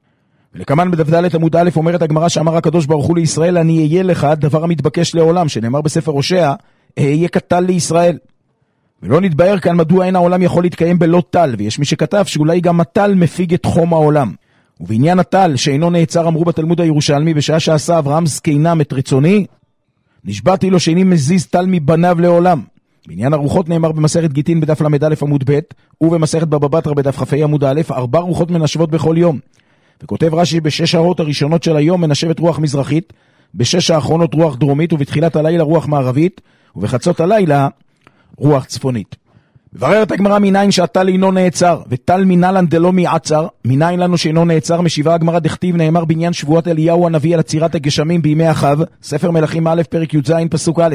ולקמן בדף ד' עמוד א' אומרת הגמרא שאמר הקדוש ברוך הוא לישראל אני אהיה לך דבר המתבקש לעולם, שנאמר בספר הושע אהיה כטל לישראל. ולא נתבאר כאן מדוע אין העולם יכול להתקיים בלא טל, ויש מי שכתב שאולי גם הטל מפיג את חום העולם. ובעניין הטל שאינו נעצר אמרו בתלמוד הירושלמי בשעה שעשה אברהם זקנם את רצוני נשבעתי לו שאיני מזיז טל מבניו לעולם. בעניין הרוחות נאמר במסכת גיטין בדף למד א' עמוד ב' ובמסכת בבא בתרא בדף כ"ה עמוד א' ארבע רוחות מנשבות בכל יום. וכותב רש"י בשש שעות הראשונות של היום מנשבת רוח מזרחית, בשש האחרונות רוח דרומית, ובתחילת הלילה רוח מערבית, ובחצות הלילה רוח צפונית. מבררת הגמרא מניין שהטל אינו נעצר, וטל מנלן דלא מעצר. מניין לנו שאינו נעצר? משיבה הגמרא דכתיב נאמר בעניין שבועת אליהו הנביא על עצירת הגשמים בימי אחאב, ספר מלכים א' פרק י"ז פסוק א'.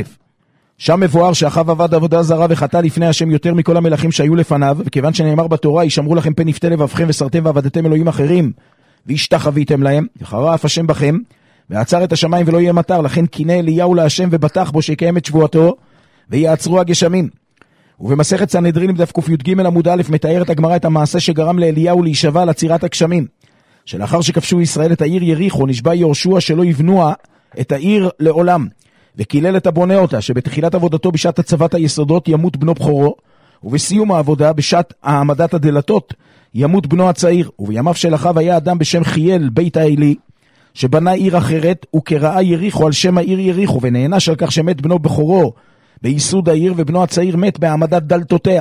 שם מבואר שאחאב עבד עבודה זרה וחטא לפני השם יותר מכל המלכים שהיו לפניו, וכיוון שנאמר בתורה ישמרו לכם פן יפתה לבבכם וסרתם ועבדתם אלוהים אחרים והשתחוויתם להם, וחרף השם בכם ועצר את השמיים ולא יהיה מטר, לכן קינא אליהו להשם ובטח בו שיקיים את שבועתו ויעצרו הגשמים. ובמסכת סנהדרין בדף קי"ג עמוד א' מתארת הגמרא את המעשה שגרם לאליהו להישבע על עצירת הגשמים, שלאחר שכבשו ישראל את העיר יריחו נשבע יהושע שלא יבנוה את העיר לעולם, וקילל את הבונה אותה, שבתחילת עבודתו בשעת הצבת היסודות ימות בנו בכורו, ובסיום העבודה בשעת העמדת הדלתות ימות בנו הצעיר. ובימיו של אחאב היה אדם בשם חיאל בית האלי שבנה עיר אחרת וקראה יריחו על שם העיר יריחו, ונענש על כך שמת בנו בכורו ביסוד העיר ובנו הצעיר מת בהעמדת דלתותיה.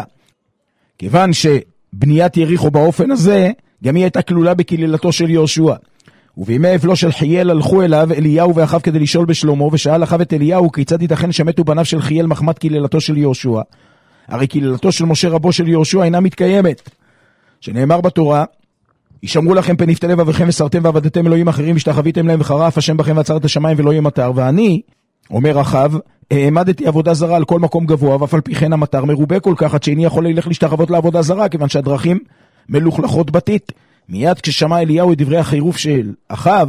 כיוון שבניית יריחו באופן הזה גם היא הייתה כלולה בקללתו של יהושע. ובימי אבלו של חיאל הלכו אליו אליהו ואחאב כדי לשאול בשלומו, ושאל אחאב את אליהו כיצד ייתכן שמתו בניו של חיאל מחמת קללתו של יהושע, הרי קללתו של משה רבו של יהושע אינה מתקיימת, שנאמר בתורה ישמרו לכם פן יפתה לבבכם וסרתם ועבדתם אלוהים אחרים והשתחוויתם להם וחרף השם בכם ועצר את השמיים ולא יהיה מטר. ואני, אומר אחאב, העמדתי עבודה זרה על כל מקום גבוה, ואף על פי כן המטר מרובה כל כך עד שאיני יכול ללך להשתחוות לעבודה זרה, כיוון שהדרכים מלוכלכות בתית. מיד כששמע אליהו את דברי החירוף של אחאב,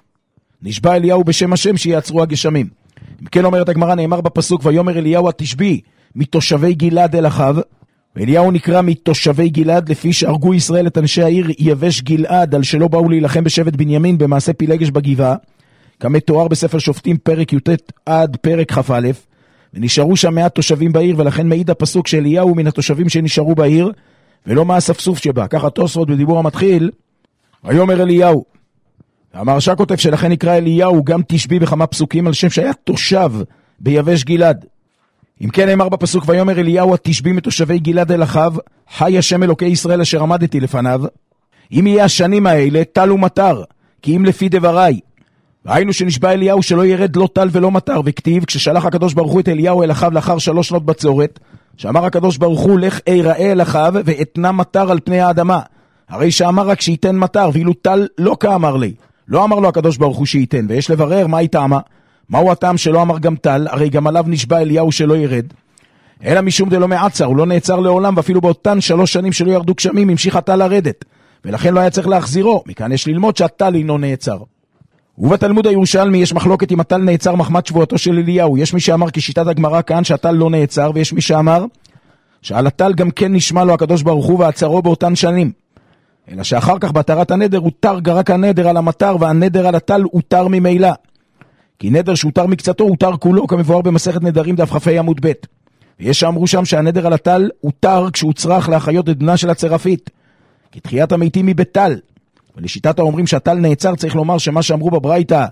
נשבע אליהו בשם השם שיעצרו הגשמים. אם כן אומרת הגמרא, נאמר בפסוק ויאמר אליהו התשבי מתושבי גלעד אל אחאב, ואליהו נקרא מתושבי גלעד לפי שהרגו ישראל את אנשי העיר יבש גלעד על שלא באו להילחם בשבט בנימין במעשה פילגש בגבעה, כמתואר בספר שופטים פרק י"ט עד פרק כ"א, ונשארו שם מעט תושבים בעיר, ולכן מעיד הפסוק שאליהו מן התושבים שנשארו בעיר ולא מה הספסוף שבה. ככה תוספות בדיבור המתחיל ויאמר אליהו. המהרש"א כותב שלכן נקרא אליהו גם תשבי בכמה פסוקים על שם שהיה תושב ביבש גלעד. אם כן נאמר בפסוק ויאמר אליהו התשבי מתושבי גלעד אל אחאב, חי השם אלוקי ישראל אשר עמדתי לפניו, אם יהיה השנים האלה טל ומטר, כי אם לפי דבריי. ראינו שנשבע אליהו שלא ירד לא טל ולא מטר, וכתיב כששלח הקדוש ברוך הוא את אליהו אל אחאב לאחר שלוש שנות בצורת, שאמר הקדוש ברוך הוא לך איראה אל אחאב ואתנה מטר על פני האדמה, הרי שאמר רק שייתן מטר, ואילו טל לא כאמר לי. לא אמר לו הקדוש ברוך הוא שייתן, ויש לברר מה היא טעמה, מהו הטעם שלא אמר גם טל, הרי גם עליו נשבע אליהו שלא ירד, אלא משום דלא מעצר, הוא לא נעצר לעולם, ואפילו באותן שלוש שנים שלא ירדו גשמים המשיך הטל לרדת, ולכן לא היה צריך להחזירו. מכאן יש ללמוד שהטל אינו נעצר. ובתלמוד הירושלמי יש מחלוקת אם הטל נעצר מחמת שבועתו של אליהו. יש מי שאמר כשיטת הגמרא כאן שהטל לא נעצר, ויש מי שאמר שעל הטל גם כן נשמע לו הקדוש ברוך הוא ועצרו באותן שנים, אלא שאחר כך בהתרת הנדר הותר רק הנדר על המטר, והנדר על הטל הותר ממילא, כי נדר שהותר מקצתו הותר כולו, כמבואר במסכת נדרים דף כ"ה עמוד ב'. ויש שאמרו שם שהנדר על הטל הותר כשהוא צריך להחיות את בנה של הצרפית, כי תחיית המתים היא בטל. ולשיטת האומרים שהטל נעצר צריך לומר שמה שאמרו בברייתא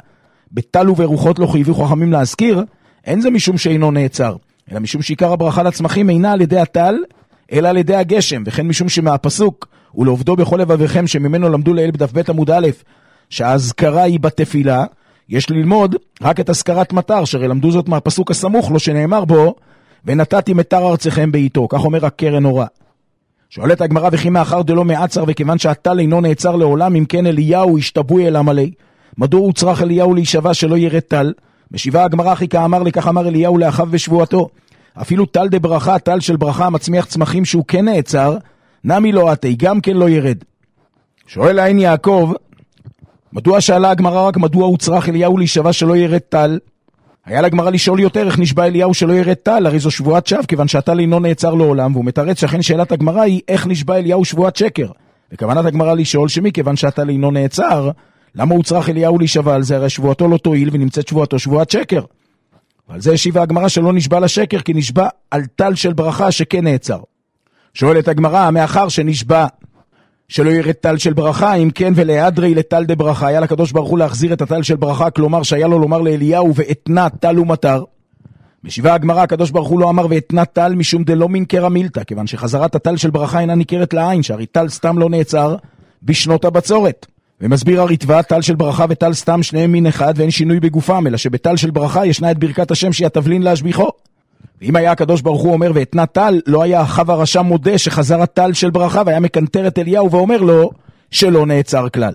בטל וברוחות לא חייבו חכמים להזכיר, אין זה משום שאינו נעצר, אלא משום שעיקר הברכה לצמחים אינה על ידי הטל, אלא על ידי הגשם, וכן משום שמהפסוק, ולעובדו בכל לבביכם שממנו למדו לאל בדף בית עמוד א', שההזכרה היא בתפילה, יש ללמוד רק את הזכרת מטר, שהרי למדו זאת מהפסוק הסמוך לו שנאמר בו, ונתתי מטר ארצכם בעיתו, כך אומר הקרן אורה. שואלת הגמרא, וכי מאחר דלא מעצר, וכיוון שהטל אינו נעצר לעולם, אם כן אליהו השתבוי אל עמלי, מדוע הוא צריך אליהו להישבע שלא ירד טל? משיבה הגמרא, אחי כאמר לי, כך אמר אליהו לאחיו בשבועתו, אפילו טל דברכה, טל של ברכה מצמיח צמחים שהוא כן נעצר, נמי לא עתי, גם כן לא ירד. שואל העין יעקב, מדוע שאלה הגמרא רק מדוע הוא צריך אליהו להישבע שלא ירד טל? היה לגמרא לשאול יותר איך נשבע אליהו שלא ירד טל, הרי זו שבועת שווא, כיוון שהטל אינו נעצר לעולם, והוא מתרץ שאכן שאלת הגמרא היא איך נשבע אליהו שבועת שקר. וכוונת הגמרא לשאול שמי כיוון שהטל אינו נעצר, למה הוא צריך אליהו להישבע על זה? הרי שבועתו לא תועיל ונמצאת שבועתו שבועת שקר. ועל זה השיבה הגמרא שלא נשבע לשקר, כי נשבע על טל של ברכה שכן נעצר. שואלת הגמרא, מאחר שנשבע שלא ירד טל של ברכה, אם כן ולהדרי לטל דה ברכה, היה לקדוש ברוך הוא להחזיר את הטל של ברכה, כלומר שהיה לו לומר לאליהו ואתנה טל ומטר. משיבה הגמרא, הקדוש ברוך הוא לא אמר ואתנה טל משום דלא מנקרא מילתא, כיוון שחזרת הטל של ברכה אינה ניכרת לעין, שהרי טל סתם לא נעצר בשנות הבצורת. ומסביר הריטב"א, טל של ברכה וטל סתם שניהם מין אחד ואין שינוי בגופם, אלא שבטל של ברכה ישנה את ברכת השם שהיא התבלין להשביחו. ואם היה הקדוש ברוך הוא אומר ואתנה טל, לא היה אחאב הרשע מודה שחזר הטל של ברכה והיה מקנטר את אליהו ואומר לו שלא נעצר כלל.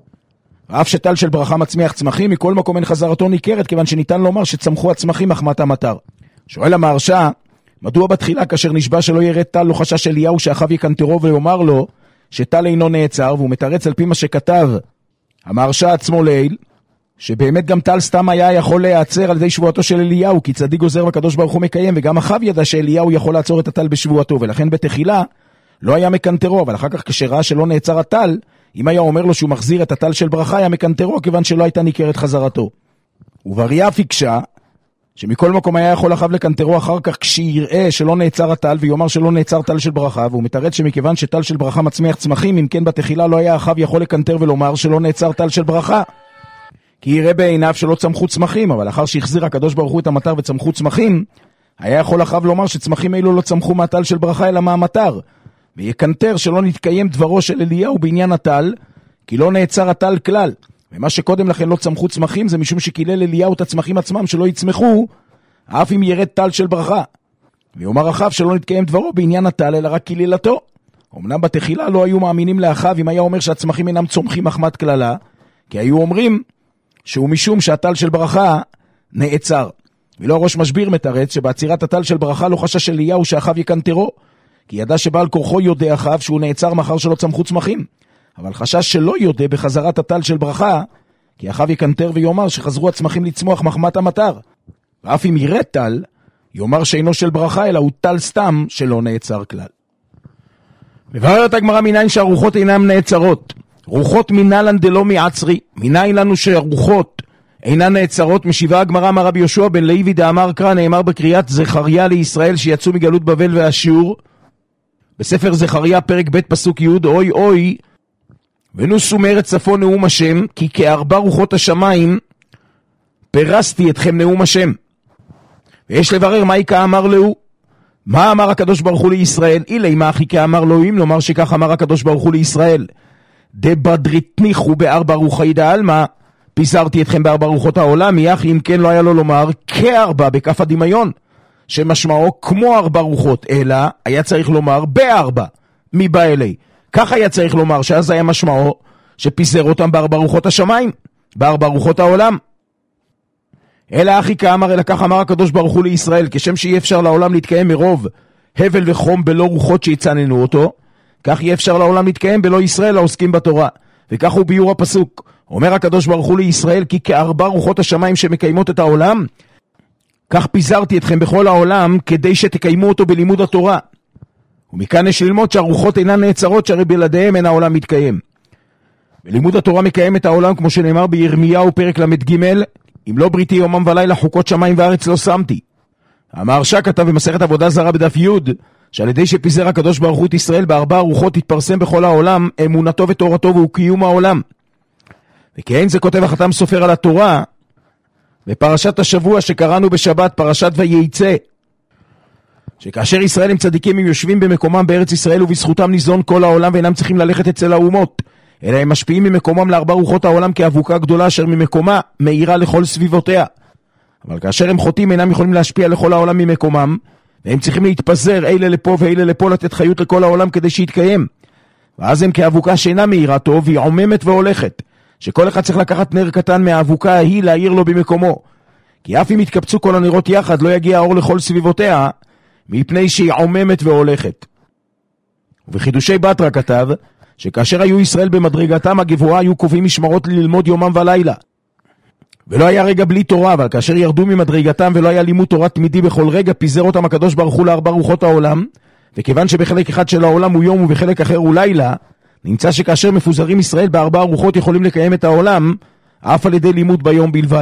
ואף שטל של ברכה מצמיח צמחים, מכל מקום אין חזרתו ניכרת, כיוון שניתן לומר שצמחו הצמחים מחמת המטר. שואל המהרש"א, מדוע בתחילה כאשר נשבע שלא ירד טל לא חשש אליהו שאחיו יקנטרו ויאמר לו שטל אינו נעצר, והוא מתרץ על פי מה שכתב המהרש"א עצמו ליל, שבאמת גם טל סתם היה יכול להיעצר על ידי שבועתו של אליהו, כי צדיק גוזר והקדוש ברוך הוא מקיים, וגם אחיו ידע שאליהו יכול לעצור את הטל בשבועתו, ולכן בתחילה לא היה מקנטרו, אבל אחר כך כשראה שלא נעצר הטל, אם היה אומר לו שהוא מחזיר את הטל של ברכה, היה מקנטרו, כיוון שלא הייתה ניכרת חזרתו. ובריאה פיקשה, שמכל מקום היה יכול אחיו לקנטרו אחר כך כשיראה שלא נעצר הטל, ויאמר שלא נעצר טל של ברכה, והוא מתרץ שמכיוון שטל של ברכה מצמיח צמחים, אם כן בתחילה לא היה אחיו יכול לקנטר ולומר שלא נעצר טל של ברכה. כי יראה בעיניו שלא צמחו צמחים, אבל אחר שהחזיר הקדוש ברוך הוא את המטר וצמחו צמחים, היה יכול אחיו לומר שצמחים אלו לא צמחו מהטל של ברכה אלא מהמטר, ויקנטר שלא נתקיים דברו של אליהו בעניין הטל, כי לא נעצר הטל כלל. ומה שקודם לכן לא צמחו צמחים זה משום שקילל אליהו את הצמחים עצמם שלא יצמחו, אף אם ירד טל של ברכה. ויאמר אחיו שלא נתקיים דברו בעניין הטל אלא רק קללתו. אמנם בתחילה לא היו מאמינים לאחיו אם היה אומר שהצמחים אינם צומחים מחמת כללה, כי היו אומרים שהוא משום שהטל של ברכה נעצר. ולא הראש משביר מתרץ שבעצירת הטל של ברכה לא חשש אליהו שאחיו יקנטרו, כי ידע שבעל כורחו יודע אחיו שהוא נעצר מאחר שלא צמחו צמחים, אבל חשש שלא יודע בחזרת הטל של ברכה, כי אחיו יקנטר ויאמר שחזרו הצמחים לצמוח מחמת המטר, ואף אם ירד טל יאמר שאינו של ברכה אלא הוא טל סתם שלא נעצר כלל. מבארת הגמרא מניין שהרוחות אינן נעצרות, רוחות מנהלן דלא מעצרי, מניין לנו שהרוחות אינן נעצרות. משיבה הגמרא אמר רבי יהושע בן לוי דאמר קרא, נאמר בקריאת זכריה לישראל שיצאו מגלות בבל והשיעור, בספר זכריה פרק ב' פסוק י', אוי אוי ונוסו מארץ צפון נאום השם, כי כארבע רוחות השמיים פרסתי אתכם נאום השם. ויש לברר מהי כאמר לו, מה אמר הקדוש ברוך הוא לישראל? אילי מה אחי כאמר לו, אם לומר שכך אמר הקדוש ברוך הוא לישראל, דבדריתניחו בארבע רוחי דעלמא, פיזרתי אתכם בארבע רוחות העולם, מיח אם כן לא היה לו לומר כארבע בכף הדמיון, שמשמעו כמו ארבע רוחות, אלא היה צריך לומר בארבע, מי בא אלי. כך היה צריך לומר, שאז היה משמעו שפיזר אותם בארבע רוחות השמיים, בארבע רוחות העולם. אלא אחי כאמר, אלא כך אמר הקדוש ברוך הוא לישראל, כשם שאי אפשר לעולם להתקיים מרוב הבל וחום בלא רוחות שיצננו אותו, כך יהיה אפשר לעולם להתקיים בלא ישראל העוסקים בתורה. וכך הוא ביור הפסוק, אומר הקדוש ברוך הוא לישראל, כי כארבע רוחות השמיים שמקיימות את העולם, כך פיזרתי אתכם בכל העולם, כדי שתקיימו אותו בלימוד התורה. ומכאן יש ללמוד שהרוחות אינן נעצרות, שהרי בלעדיהם אין העולם מתקיים. בלימוד התורה מקיים את העולם, כמו שנאמר בירמיהו פרק למד ג', אם לא בריתי יומם ולילה חוקות שמיים וארץ לא שמתי. המהרש"א כתב במסכת עבודה זרה בדף י', שעל ידי שפיזר הקדוש ברוך הוא את ישראל בארבע רוחות תתפרסם בכל העולם אמונתו ותורתו והוא קיום העולם. וכן זה כותב החתם סופר על התורה, ופרשת השבוע שקראנו בשבת, פרשת וייצא, שכאשר ישראל הם צדיקים, הם יושבים במקומם בארץ ישראל ובזכותם ניזון כל העולם ואינם צריכים ללכת אצל האומות, אלא הם משפיעים ממקומם לארבע רוחות העולם כאבוקה גדולה אשר ממקומה מאירה לכל סביבותיה. אבל כאשר הם חוטאים אינם יכולים להשפיע לכל העולם ממקומם, והם צריכים להתפזר אלה לפה ואלה לפה, לתת חיות לכל העולם כדי שיתקיים. ואז הם כאבוקה שאינה מאירה טוב, והיא עוממת והולכת, שכל אחד צריך לקחת נר קטן מהאבוקה ההיא להאיר לו במקומו. כי אף אם יתקבצו כל הנרות יחד לא יגיע האור לכל סביבותיה, מפני שהיא עוממת והולכת. ובחידושי בתרא כתב שכאשר היו ישראל במדרגתם הגבוהה היו קובעים משמרות ללמוד יומם ולילה. ולא היה רגע בלי תורה, אבל כאשר ירדו ממדרגתם ולא היה לימוד תורה תמידי בכל רגע, פיזר אותם הקדוש ברוך הוא לארבע רוחות העולם, וכיוון שבחלק אחד של העולם הוא יום ובחלק אחר הוא לילה, נמצא שכאשר מפוזרים ישראל בארבע רוחות יכולים לקיים את העולם, אף על ידי לימוד ביום בלבד.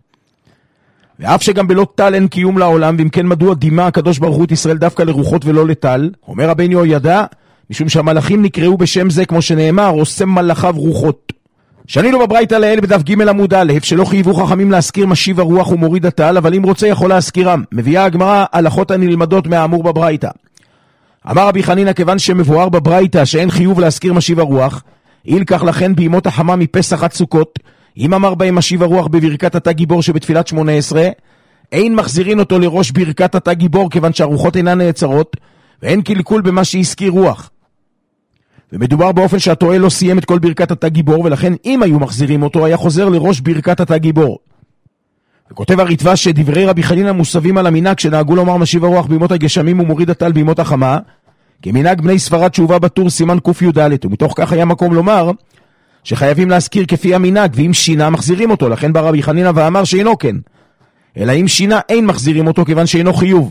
ואף שגם בלא טל אין קיום לעולם, ואם כן מדוע דימה הקדוש ברוך הוא את ישראל דווקא לרוחות ולא לטל? אומר רבנו יהוידע, משום שהמלאכים נקראו בשם זה, כמו שנאמר, עושה מלאכיו רוחות. שנינו בברייתא לעיל בדף ג' עמוד א', שלא חייבו חכמים להזכיר משיב הרוח ומוריד הטל, אבל אם רוצה יכול להזכירם. מביאה הגמרא הלכות הנלמדות מהאמור בברייתא. אמר רבי חנינא, כיוון שמבואר בברייתא שאין חיוב להזכיר משיב הרוח, איל כך לכן בימות החמה מפסח עד סוכות, אם אמר בהם משיב הרוח בברכת התא גיבור שבתפילת שמונה עשרה, אין מחזירין אותו לראש ברכת התא גיבור, כיוון שהרוחות אינן נעצרות, ואין קלקול במה שהזכיר רוח. ומדובר באופן שהטועל לא סיים את כל ברכת התא גיבור, ולכן אם היו מחזירים אותו היה חוזר לראש ברכת התא גיבור. וכותב הריטב"א שדברי רבי חנינא מוסבים על המנהג שנהגו לומר משיב הרוח בימות הגשמים ומוריד הטל בימות החמה, כמנהג בני ספרד שהובא בטור סימן ק"ד, ומתוך כך היה מקום לומר שחייבים להזכיר כפי המנהג, ואם שינה מחזירים אותו. לכן בא רבי חנינא ואמר שאינו כן, אלא אם שינה אין מחזירים אותו, כיוון שאינו חיוב.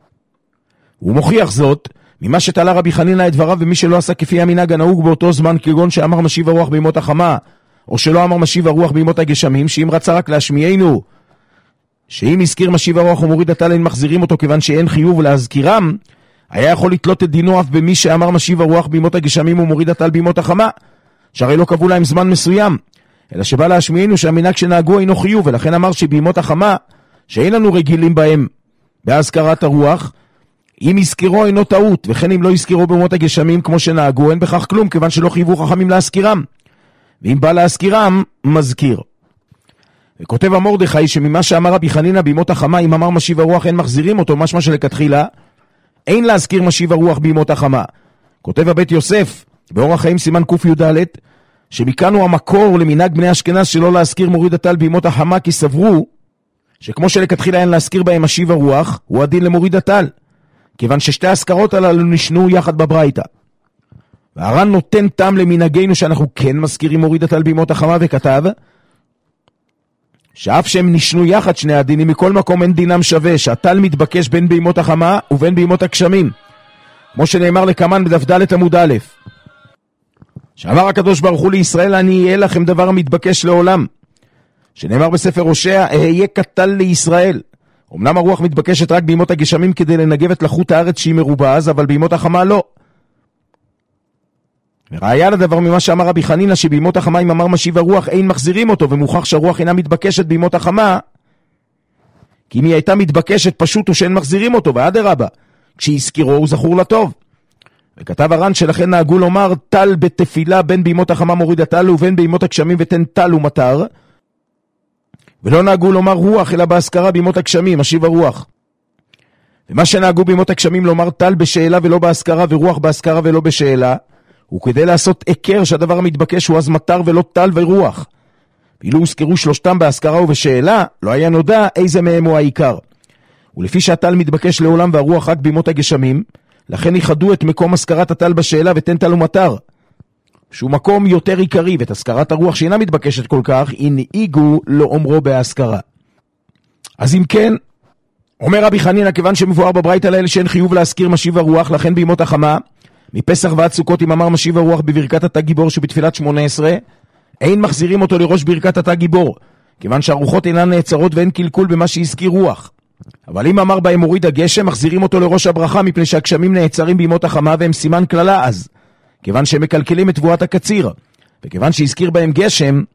הוא מוכיח זאת ממה שתלה רבי חנינא את דבריו, ומי שלא עשה כפי המנהג הנהוג באותו זמן, כגון שאמר משיב הרוח בימות החמה, או שלא אמר משיב הרוח בימות הגשמים, שאם רצה רק להשמיענו שאם הזכיר משיב הרוח ומוריד הטל אין מחזירים אותו, כיוון שאין חיוב להזכירם, היה יכול לתלות את דינו אף במי שאמר משיב הרוח בימות הגשמים ומוריד הטל בימות החמה, שהרי לא קבעו להם זמן מסוים, אלא שבא להשמיענו שהמנהג שנהגו אינו חיוב, ולכן אמר שבימות החמה שאין לנו רגילים בהם בהזכרת הרוח, אם יזכירו אינו טעות, וכן אם לא יזכירו בימות הגשמים כמו שנהגו, אין בכך כלום, כיוון שלא חייבו חכמים להזכירם, ואם בא להזכירם מזכיר. וכותב המרדכי שממה שאמר רבי חנינא בימות החמה, אם אמר משיב הרוח אין מחזירים אותו, משמע שלכתחילה אין להזכיר משיב הרוח בימות החמה. כותב הבית יוסף באורח חיים סימן ק"ד, שמכאן הוא המקור למנהג בני אשכנז שלא להזכיר מוריד הטל בימות החמה, כי סברו שכמו שלכתחילה אין להזכיר בהם משיב הרוח, הוא הדין למוריד הטל, כיוון ששתי הזכרות הללו נשנו יחד בברייתא. והר"ן נותן טעם למנהגנו שאנחנו כן מזכירים מוריד הטל בימות החמה, וכתב שאף שהם נשנו יחד שני הדינים, מכל מקום אין דינם שווה, שהטל מתבקש בין בימות החמה ובין בימות הגשמים, כמו שנאמר לקמן בדף ד' עמוד א', שאמר הקדוש ברוך הוא לישראל, אני אהיה לכם דבר המתבקש לעולם, שנאמר בספר הושע, אהיה כטל לישראל. אמנם הרוח מתבקשת רק בימות הגשמים כדי לנגב את לחות הארץ שהיא מרובז, אבל בימות החמה לא. וראיה לדבר ממה שאמר רבי חנינא, שבימות החמה אם אמר משיב הרוח אין מחזירים אותו, ומוכח שהרוח אינה מתבקשת בימות החמה, כי אם היא הייתה מתבקשת פשוט הוא שאין מחזירים אותו, ואדרבה, כשיזכירו הוא זכור לטוב. וכתב הר"ן שלכן נהגו לומר טל בתפילה בין בימות החמה מוריד הטל ובין בימות הגשמים ותן טל ומטר, ולא נהגו לומר רוח אלא בהזכרה בימות הגשמים משיב הרוח. ומה שנהגו בימות הגשמים לומר טל בשאלה ולא בהזכרה, ורוח בהזכרה ולא בשאלה, הוא כדי לעשות עיקר שהדבר המתבקש הוא אז מטר ולא טל ורוח. ואילו הוזכרו שלושתם בהזכרה ובשאלה, לא היה נודע איזה מהם הוא העיקר. ולפי שהטל מתבקש לעולם והרוח רק בימות הגשמים, לכן ייחדו את מקום הזכרת הטל בשאלה ותן טל ומטר, שהוא מקום יותר עיקרי, ואת הזכרת הרוח שאינה מתבקשת כל כך, הנהיגו לא אומרו בהזכרה. אז אם כן, אומר רבי חנינא, כיוון שמבואר בברייתא לעיל שאין חיוב להזכיר משיב הרוח, לכן בימות החמה מפסח ועד סוכות אם אמר משיב הרוח בברכת התא גיבור שבתפילת שמונה עשרה, אין מחזירים אותו לראש ברכת התא גיבור, כיוון שהרוחות אינן נעצרות ואין קלקול במה שהזכיר רוח. אבל אם אמר בהם מוריד הגשם, מחזירים אותו לראש הברכה, מפני שהגשמים נעצרים בימות החמה והם סימן כללה אז, כיוון שהם מקלקלים את תבואת הקציר, וכיוון שהזכיר בהם גשם,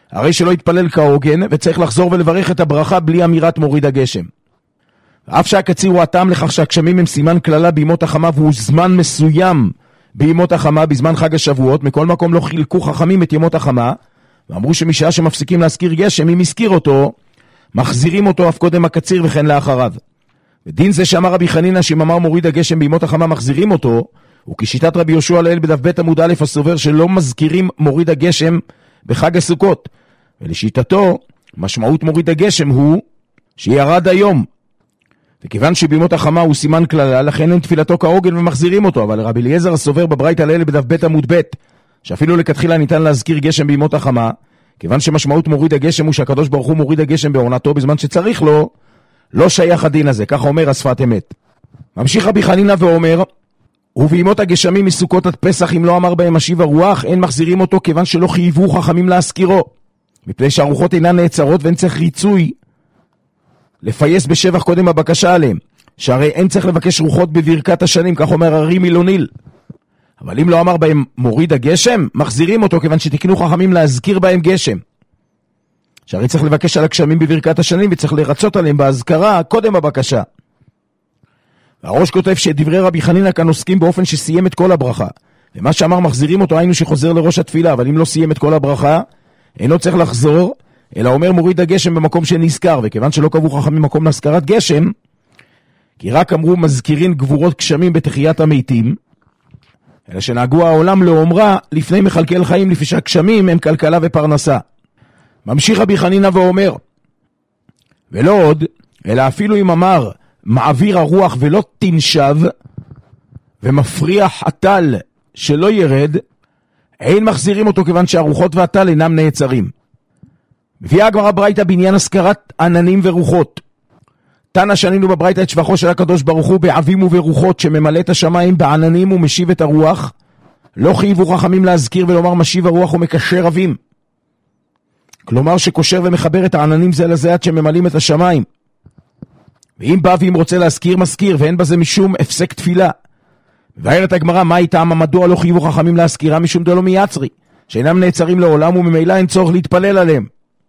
הרי שלא יתפלל כהוגן, וצריך לחזור ולברך את הברכה בלי אמירת מוריד הגשם. אף שהקציר הוא הטעם לכך שהגשמים הם סימן כללה בימות החמה, והוא זמן מסוים בימות החמה, בזמן חג השבועות, מכל מקום לא חילקו חכמים את ימות החמה, ואמרו שמשעה שמפסיקים להזכיר גשם, אם הזכיר אותו, מחזירים אותו אף קודם הקציר וכן לאחריו. ודין זה שאמר רבי חנינא שאם אמר מוריד הגשם בימות החמה מחזירים אותו, וכשיטת רבי יהושע לאל בדף ב' עמוד א' הסובר שלא מזכירים מוריד הגשם בחג הסוכות. ולשיטתו, משמעות מוריד הגשם הוא שירד היום. וכיוון שבימות החמה הוא סימן כללה, לכן אין תפילתו כהוגן ומחזירים אותו. אבל רבי אליעזר הסובר בברייתא לאל בדף ב' עמוד ב' שאפילו לכתחילה ניתן להזכיר גשם בימות החמה, כיוון שמשמעות מוריד הגשם הוא שהקדוש ברוך הוא מוריד הגשם בעונתו בזמן שצריך לו, לא שייך הדין הזה, כך אומר השפת אמת. ממשיך רבי חנינא ואומר, ובימות הגשמים מסוכות עד פסח אם לא אמר בהם משיב הרוח, אין מחזירים אותו כיוון שלא חייבו חכמים להזכירו, מפני שהרוחות אינן נעצרות ואין צריך ריצוי לפייס בשבח קודם הבקשה עליהם, שהרי אין צריך לבקש רוחות בברכת השנים, כך אומר הרי מילוניל. אבל אם לא אמר בהם מוריד הגשם, מחזירים אותו כיוון שתקנו חכמים להזכיר בהם גשם, שהרי צריך לבקש על הגשמים בברכת השנים וצריך לרצות עליהם בהזכרה קודם הבקשה. והראש כותב שדברי רבי חנינא כאן עוסקים באופן שסיים את כל הברכה, ומה שאמר מחזירים אותו היינו שחוזר לראש התפילה, אבל אם לא סיים את כל הברכה אינו צריך לחזור, אלא אומר מוריד הגשם במקום שנזכר, וכיוון שלא קבעו חכמים מקום להזכרת גשם, כי רק אמרו מזכירים גבורות גשמים בתחיית המתים, אלא שנהגו העולם לאומרה לפני מחלקל חיים, לפי שהגשמים הם כלכלה ופרנסה. ממשיך רבי חנינא ואומר, ולא עוד, אלא אפילו אם אמר מעביר הרוח ולא תנשב, ומפריח הטל שלא ירד, אין מחזירים אותו כיוון שהרוחות והטל אינם נעצרים. מביאה הגמרא ברייתא בעניין הזכרת עננים ורוחות. תנא שנינו בברייתא את שבחו של הקדוש ברוך הוא בעבים וברוחו, שממלא את השמיים בעננים ומשיב את הרוח. לא חייבו חכמים להזכיר ולומר משיב הרוח ומקשר אבים, כלומר שקושר ומחבר את העננים זה לזה עד שממלאים את השמיים. ואם בא ואם רוצה להזכיר מזכיר, ואין בזה משום הפסק תפילה. ובארת הגמרא מה איתם, מדוע לא חייבו חכמים להזכירה, משום דלא מייצרי, שאינם נעצרים לעולם וממילא אין צורך להתפלל עליהם.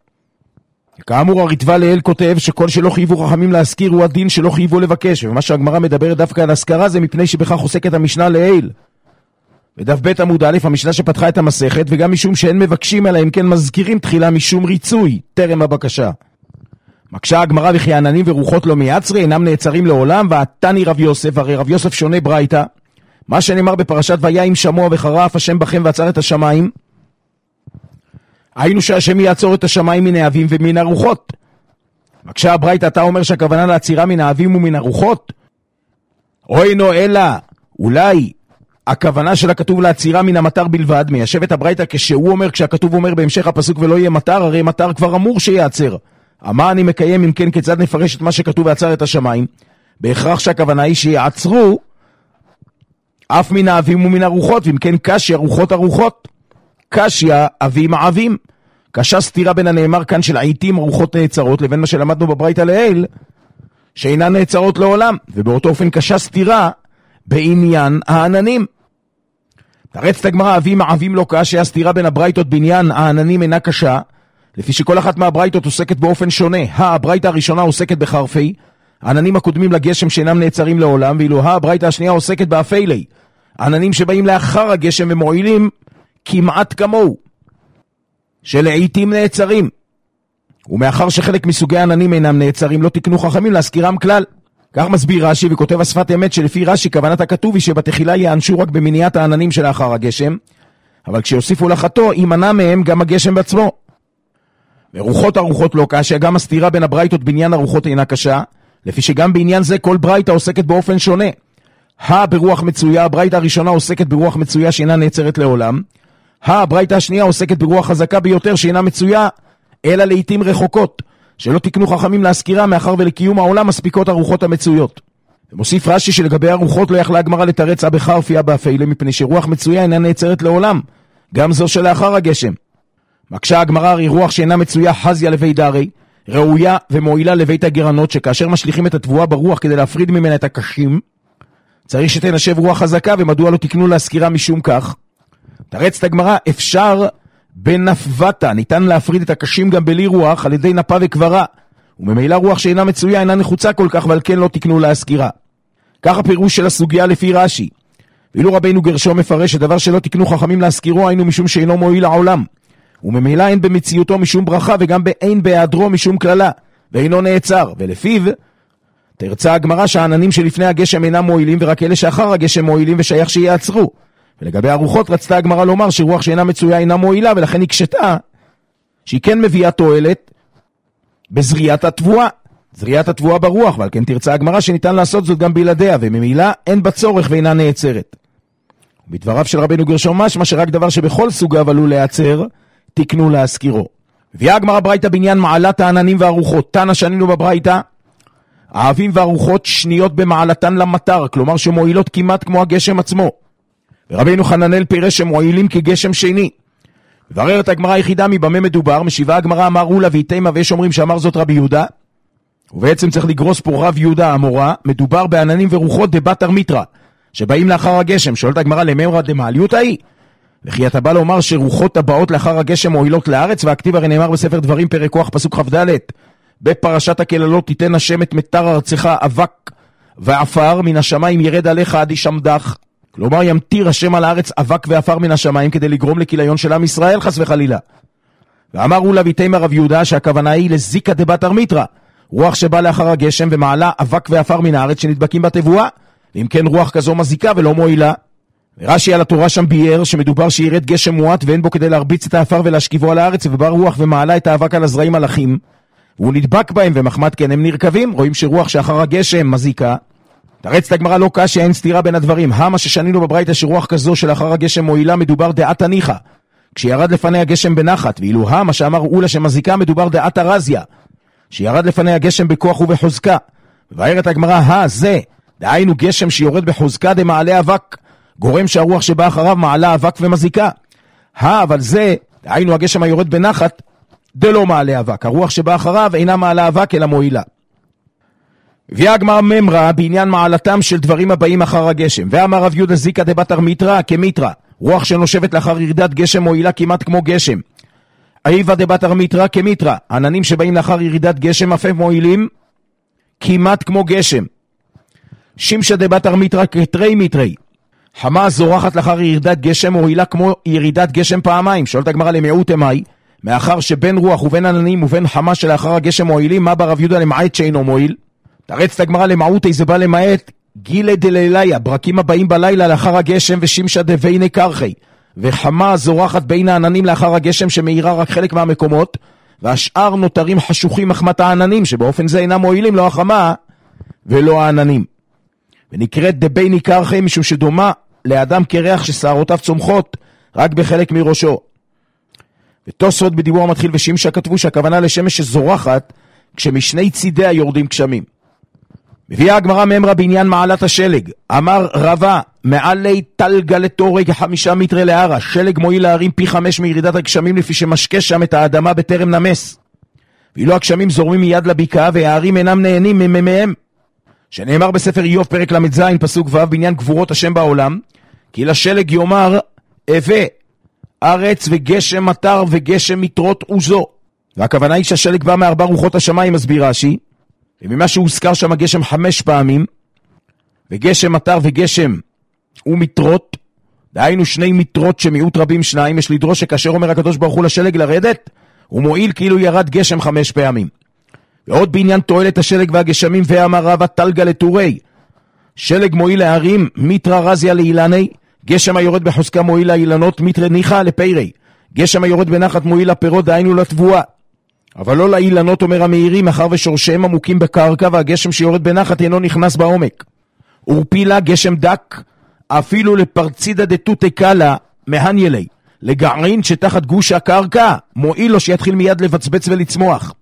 כאמור הרטב"א לאל כותב שכל שלא חייבו חכמים להזכיר הוא הדין שלא חייבו לבקש, ומה שהגמרא מדברת דווקא על הזכרה זה מפני שבכך עוסקת המשנה לאל בדף ב' עמוד א', המשנה שפתחה את המסכת, וגם משום שאין מבקשים אלא אם כן מזכירים תחילה משום ריצוי טרם הבקשה. מקשה הגמרא וכי עננים ורוחות לא מייצרי אינם נעצרים לעולם, ועתני רב יוסף, הרי רב יוסף שונה ברייתא, מה שנאמר בפרשת ויהי שמוע וחרף השם בכם ועצר את השמיים, היינו שהשם יעצור את השמיים מן האבים ומן הרוחות. מקשה הברייתא, אתה אומר שהכוונה לעצירה מן האבים ומן הרוחות? או אינו אלא אולי הכוונה של הכתוב לעצירה מן המטר בלבד, מיישב את הברייתא כשהוא אומר, כשהכתוב אומר בהמשך הפסוק ולא יהיה מטר, הרי מטר כבר אמור שיעצר. מה אני מקיים אם כן, כיצד נפרש את מה שכתוב ועצר את השמיים? בהכרח שהכוונה היא שיעצרו אף מן האבים ומן הרוחות, ואם כן קשיא רוחות הרוחות, קשיא אבים האבים. קשה סתירה בין הנאמר כאן של העיתים רוחות נעצרות לבין מה שלמדנו בברייתא לעיל שאינן נעצרות לעולם, ובאותו אופן קשה סתירה בעניין העננים. תרצת הגמרא אבים האבים לא קשיא, הסתירה בין הברייתות בעניין העננים אינה קשה, לפי שכל אחת מהברייתות עוסקת באופן שונה. הברייתא הראשונה עוסקת בחרפי, העננים הקודמים לגשם שאינם נעצרים לעולם, ואילו הברייתא השנייה עוסקת באפלי, העננים שבאים לאחר הגשם ומועילים כמעט כמוהו, שלעיתים נעצרים. ומאחר שחלק מסוגי העננים אינם נעצרים, לא תקנו חכמים להזכירם כלל. כך מסביר רש"י וכותב השפת אמת שלפי רש"י כוונת הכתוב היא שבתחילה יענשו רק במניעת העננים שלאחר הגשם, אבל כשיוסיפו לחתו יימנע מהם גם הגשם בעצמו. ורוחות הרוחות לא קשה, גם הסתירה בין הברייתות בעניין הרוחות אינה קשה, לפי שגם בעניין זה כל ברייתא עוסקת באופן שונה. הא ברוח מצויה, הברייתא הראשונה עוסקת ברוח מצויה שאינה נעצרת לעולם, הא הברייתא השנייה עוסקת ברוח חזקה ביותר שאינה מצויה אלא לעתים רחוקות, שלא תקנו חכמים להזכירה מאחר ולקיום העולם מספיקות הרוחות המצויות. ומוסיף רש"י שלגבי הרוחות לא יכלה הגמרא לתרץ אבא חרפי אבא אפלה, מפני שרוח מצויה אינה נעצרת לעולם, גם זו שלאחר הגשם. מקשה הגמרא הרי רוח שאינה מצויה חזיה לבי דרי, ראויה ומועילה לבית הגרנות, שכאשר משליכים את התבואה ברוח כדי להפריד ממנה את הקשים, צריך שתנשב רוח חזקה, ומדוע לא תקנו להזכירה משום כך? תרץ את הגמרא, אפשר בנפבתה, ניתן להפריד את הקשים גם בלי רוח על ידי נפה וקברה, וממילא רוח שאינה מצויה אינה נחוצה כל כך, ועל כן לא תקנו להזכירה. כך הפירוש של הסוגיה לפי רש"י. ואילו רבינו גרשום מפרש שדבר שלא תקנו חכמים להזכירו היינו משום שאינו מועיל לעולם, וממילא אין במציאותו משום ברכה וגם אין בהיעדרו משום כללה, ואינו נעצר, ולפיו תרצה הגמרא שהעננים שלפני הגשם אינם מועילים ורק אלה שאחר הגשם מועילים ושייך שיעצרו. ולגבי הרוחות רצתה הגמרא לומר שרוח שאינה מצויה אינה מועילה, ולכן היא קשתה שהיא כן מביאה תועלת בזריעת התבואה, זריעת התבואה ברוח, ועל כן תרצה הגמרא שניתן לעשות זאת גם בלעדיה, וממילא אין בצורך ואינה נעצרת. בדבריו של רבינו גרשום משמע שרק דבר שבכל סוגיו עלול להיעצר, תקנו להזכירו. הביאה הגמרא ברייתא בעניין מעלת העננים והרוחות. תנא שנינו בברייתא, האבים והרוחות שניות במעלתן למטר, כלומר שמועילות כמעט כמו הגשם עצמו. ורבינו חננאל פירש שמועילים כגשם שני. ובררת הגמרא היחידה מבמה מדובר, משיבה הגמרא אמרו לה ויתימה, ויש אומרים שאמר זאת רבי יהודה, ובעצם צריך לגרוס פה רב יהודה אמורה, מדובר בעננים ורוחות דבתר מיטרא, שבאים לאחר הגשם. שואלת הגמרא לממרא דמעליותא היא, וכי אתה בא לומר שרוחות הבאות לאחר הגשם מועילות לארץ, והכתיב הרי נאמר בספר דברים פרק כוח פסוק כ"ד, בפרשת הכללות תיתן השם את מטר ארצך אבק ועפר מן השמיים ירד עליך עד ישמדך. כלומר ימטיר השם על הארץ אבק ועפר מן השמיים כדי לגרום לכיליון של עם ישראל חס וחלילה. ואמרו לה ויתימה רב יהודה שהכוונה היא לזיקה דבתר מיטרא, רוח שבא לאחר הגשם ומעלה אבק ועפר מן הארץ שנדבקים בתבואה, ואם כן רוח כזו מזיקה ולא מועילה. ורש"י על התורה שם ביאר שמדובר שירד גשם מועט ואין בו כדי להרביץ את האפר ולהשכיבו על הארץ, ובא רוח ומעלה את האבק על הזרעים הלכים והוא נדבק בהם ומחמת כן הם נרכבים. רואים שרוח שאחר הגשם מזיקה. תרצת הגמרא לא קשה, אין סתירה בין הדברים. המה ששנינו בברייתא שרוח כזו שלאחר הגשם מועילה מדובר דעת הניחא, כשירד לפני הגשם בנחת, ואילו המה שאמר אולה שמזיקה מדובר דעת הרזיה, שירד לפני הגשם בכוח ובחוזקה. ובארת הגמרא ה זה דהיינו גשם שיורד בחוזקה דמעלה אבק, גורם שהרוח שבא אחריו מעלה אבק ומזיקה. ה אבל זה דהיינו הגשם היורד בנחת דלא מעלה אבק, הרוח שבא אחריו אינה מעלה אבק אלא מועילה. הביאה הגמרא ממרא בעניין מעלתם של דברים הבאים אחר הגשם. ואמר רב יהודה זיקה דבתר מיטרא כמיטרא, רוח שנושבת לאחר ירידת גשם מועילה כמעט כמו גשם. איבה דבתר מיטרא כמיטרא, עננים שבאים לאחר ירידת גשם אף הם מועילים כמעט כמו גשם. שימשה דבתר מיטרא כתרי מיטרי, חמה זורחת לאחר ירידת גשם מועילה כמו ירידת גשם פעמיים. שואלת הגמרא למיעוט אמי, מאחר שבין רוח ובין עננים ובין חמה שלאחר הגשם מועילים, מה ברב יהודה למעט שאינו מועיל? תרצת הגמרא למעוט איזה בא למעט גילה דליליה, ברקים הבאים בלילה לאחר הגשם, ושימשה דבייני קרחי, וחמה זורחת בין העננים לאחר הגשם שמאירה רק חלק מהמקומות, והשאר נותרים חשוכים מחמת העננים, שבאופן זה אינם מועילים לא החמה ולא העננים. ונקראת דבייני קרחי משום שדומה לאדם קרח ששערותיו צומחות רק בחלק מראשו. ותוספות בדיבור המתחיל ושימשה כתבו שהכוונה לשמש שזורחת כשמשני צידיה יורדים גשמים. מביאה הגמרא ממרא בעניין מעלת השלג. אמר רבה מעלי תלגה לתורג חמישה מטרי להרה, שלג מועיל להרים פי חמש מירידת הגשמים לפי שמשקה שם את האדמה בטרם נמס, ואילו הגשמים זורמים מיד לבקעה והערים אינם נהנים מממיהם, שנאמר בספר איוב פרק למד זין פסוק ו' בעניין גבורות השם בעולם, כי לשלג יאמר אבה ארץ וגשם מטר וגשם מטרות עוזו. והכוונה היא שהשלג בא מארבע רוחות השמיים, מסביר רש"י, וממה שהוזכר שם גשם חמש פעמים, וגשם מטר וגשם ומטרות, דהיינו שני מטרות שמיעוט רבים שניים, יש לדרוש שכאשר אומר הקדוש ברוך הוא לשלג לרדת, הוא מועיל כאילו ירד גשם חמש פעמים. ועוד בעניין תועלת השלג והגשמים, ואמר רבא תלגה לטורי, שלג מועיל להרים, מיטרא רזיה לאילני, גשם היורד בחוזקה מועיל לאילנות, מיטרא ניחא לפיירי, גשם היורד בנחת מועיל לפירות, דהיינו לתבואה, אבל לא לאילנות אומר המאירים, מאחר ושורשיהם עמוקים בקרקע, והגשם שיורד בנחת אינו נכנס בעומק. ורפילה גשם דק, אפילו לפרצידה דתותי קלה מהניילי, לגרעין שתחת גוש הקרקע, מועיל לו שיתחיל מיד לבצבץ ולצמוח.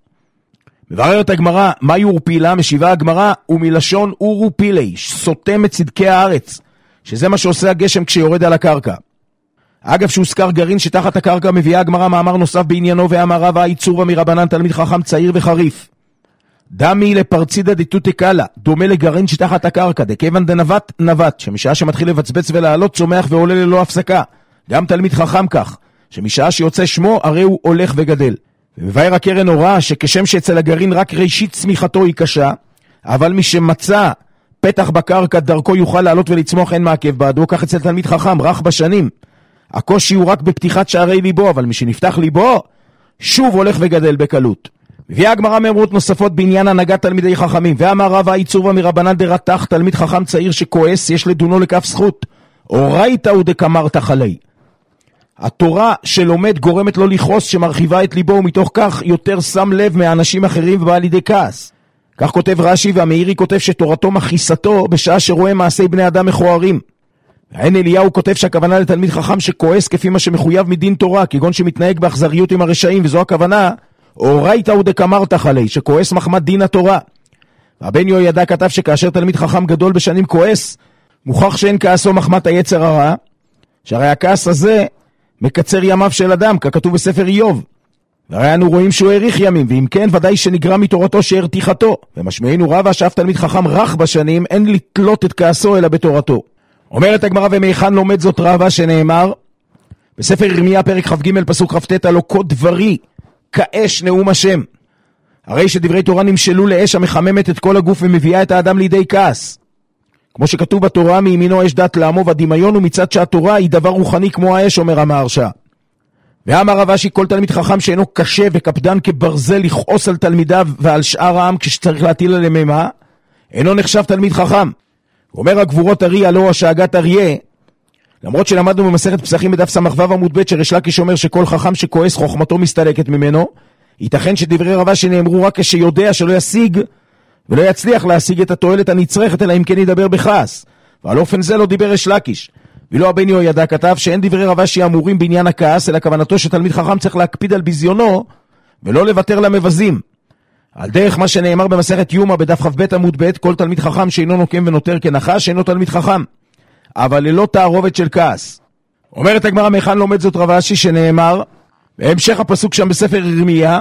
מבררת הגמרא, מה יורפילה? משיבה הגמרא, ומלשון אורופילי, סותם את צדקי הארץ, שזה מה שעושה הגשם כשיורד על הקרקע. אגב שהוזכר גרעין שתחת הקרקע, מביאה הגמרא מאמר נוסף בעניינו, ואמר רבא העיצובה מרבנן תלמיד חכם צעיר וחריף. דמי לפרצידה דתותי קלה, דומה לגרעין שתחת הקרקע, דכיוון דנבט נבט, שמשעה שמתחיל לבצבץ ולעלות צומח ועולה ללא הפסקה. גם תלמיד חכם כך, שמשעה שיוצא שמו, הרי הוא הולך וגדל. ובבאר הקרן הוראה שכשם שאצל הגרעין רק ראשית צמיחתו היא קשה, אבל מי שמצא פתח בקרקע דרכו יוכל לעלות ולצמוח, אין מעכב בעדו. כך אצל תלמיד חכם, רך בשנים. הקושי הוא רק בפתיחת שערי ליבו, אבל מי שנפתח ליבו, שוב הולך וגדל בקלות. מביאה הגמרא מאמרות נוספות בעניין הנהגת תלמידי חכמים. ואמר רבא עיצובה מרבנן דרתח, תלמיד חכם צעיר שכועס, יש לדונו לכף זכות. אורייתא ודקמרתא עלי. התורה שלומד גורמת לו לכעוס, שמרחיבה את ליבו, ומתוך כך יותר שם לב מאנשים אחרים ובא לידי כעס. כך כותב רש"י, והמאירי כותב שתורתו מכיסתו בשעה שרואה מעשי בני אדם מכוערים. והן אליהו כותב שהכוונה לתלמיד חכם שכועס כפי מה שמחויב מדין תורה, כגון שמתנהג באכזריות עם הרשעים, וזו הכוונה, אורייתא ודקמרתא עלי, שכועס מחמת דין התורה. והבן יהוידע כתב שכאשר תלמיד חכם גדול בשנים כועס, מוכח שאין כעסו מחמת היצר הרע, שהרי הכעס הזה מקצר ימיו של אדם, ככתוב בספר איוב. והרי אנו רואים שהוא העריך ימים, ואם כן ודאי שנגרם מתורתו שהרתיחתו. ומשמענו רבה שאף תלמיד חכם רך בשנים, אין לתלות את כעסו אלא בתורתו. אומרת הגמרא, ומהיכן לומד זאת רבה, שנאמר בספר ירמיה פרק כ"ג פסוק כ"ט, הלא כה דברי כאש נאום השם. הרי שדברי תורה נמשלו לאש המחממת את כל הגוף ומביאה את האדם לידי כעס. כמו שכתוב בתורה, מימינו אש דת לעמו, והדמיון הוא מצד שהתורה היא דבר רוחני כמו האש, אומר המהרש"א. ואמר רב אשי, כל תלמיד חכם שאינו קשה וקפדן כברזל לכעוס על תלמידיו ועל שאר העם כשצריך להטיל עליהם אימה, אינו נחשב תלמיד חכם. אומר הגבורות ארי, הלא השאגת אריה, למרות שלמדנו במסכת פסחים בדף סמ"ו עמוד ב' שריש לקיש אומר שכל חכם שכועס חוכמתו מסתלקת ממנו, ייתכן שדברי רבה שנאמרו רק כשיודע שלא ישיג ולא יצליח להשיג את התועלת הנצרכת, אלא אם כן ידבר בכעס. ועל אופן זה לא דיבר ריש לקיש. ולא הבן יהוידע כתב שאין דברי רבה שאמורים בעניין הכעס, אלא כוונתו שתלמיד חכם צריך להקפיד על ביזיונו ולא לוותר למבזים. על דרך מה שנאמר במסכת יומא בדף כ"ב עמוד ב', כל תלמיד חכם שאינו נוקם ונותר כנחש אינו תלמיד חכם, אבל ללא תערובת של כעס. אומרת הגמרא, מהיכן לומד זאת רב אשי, שנאמר בהמשך הפסוק שם בספר ירמיה,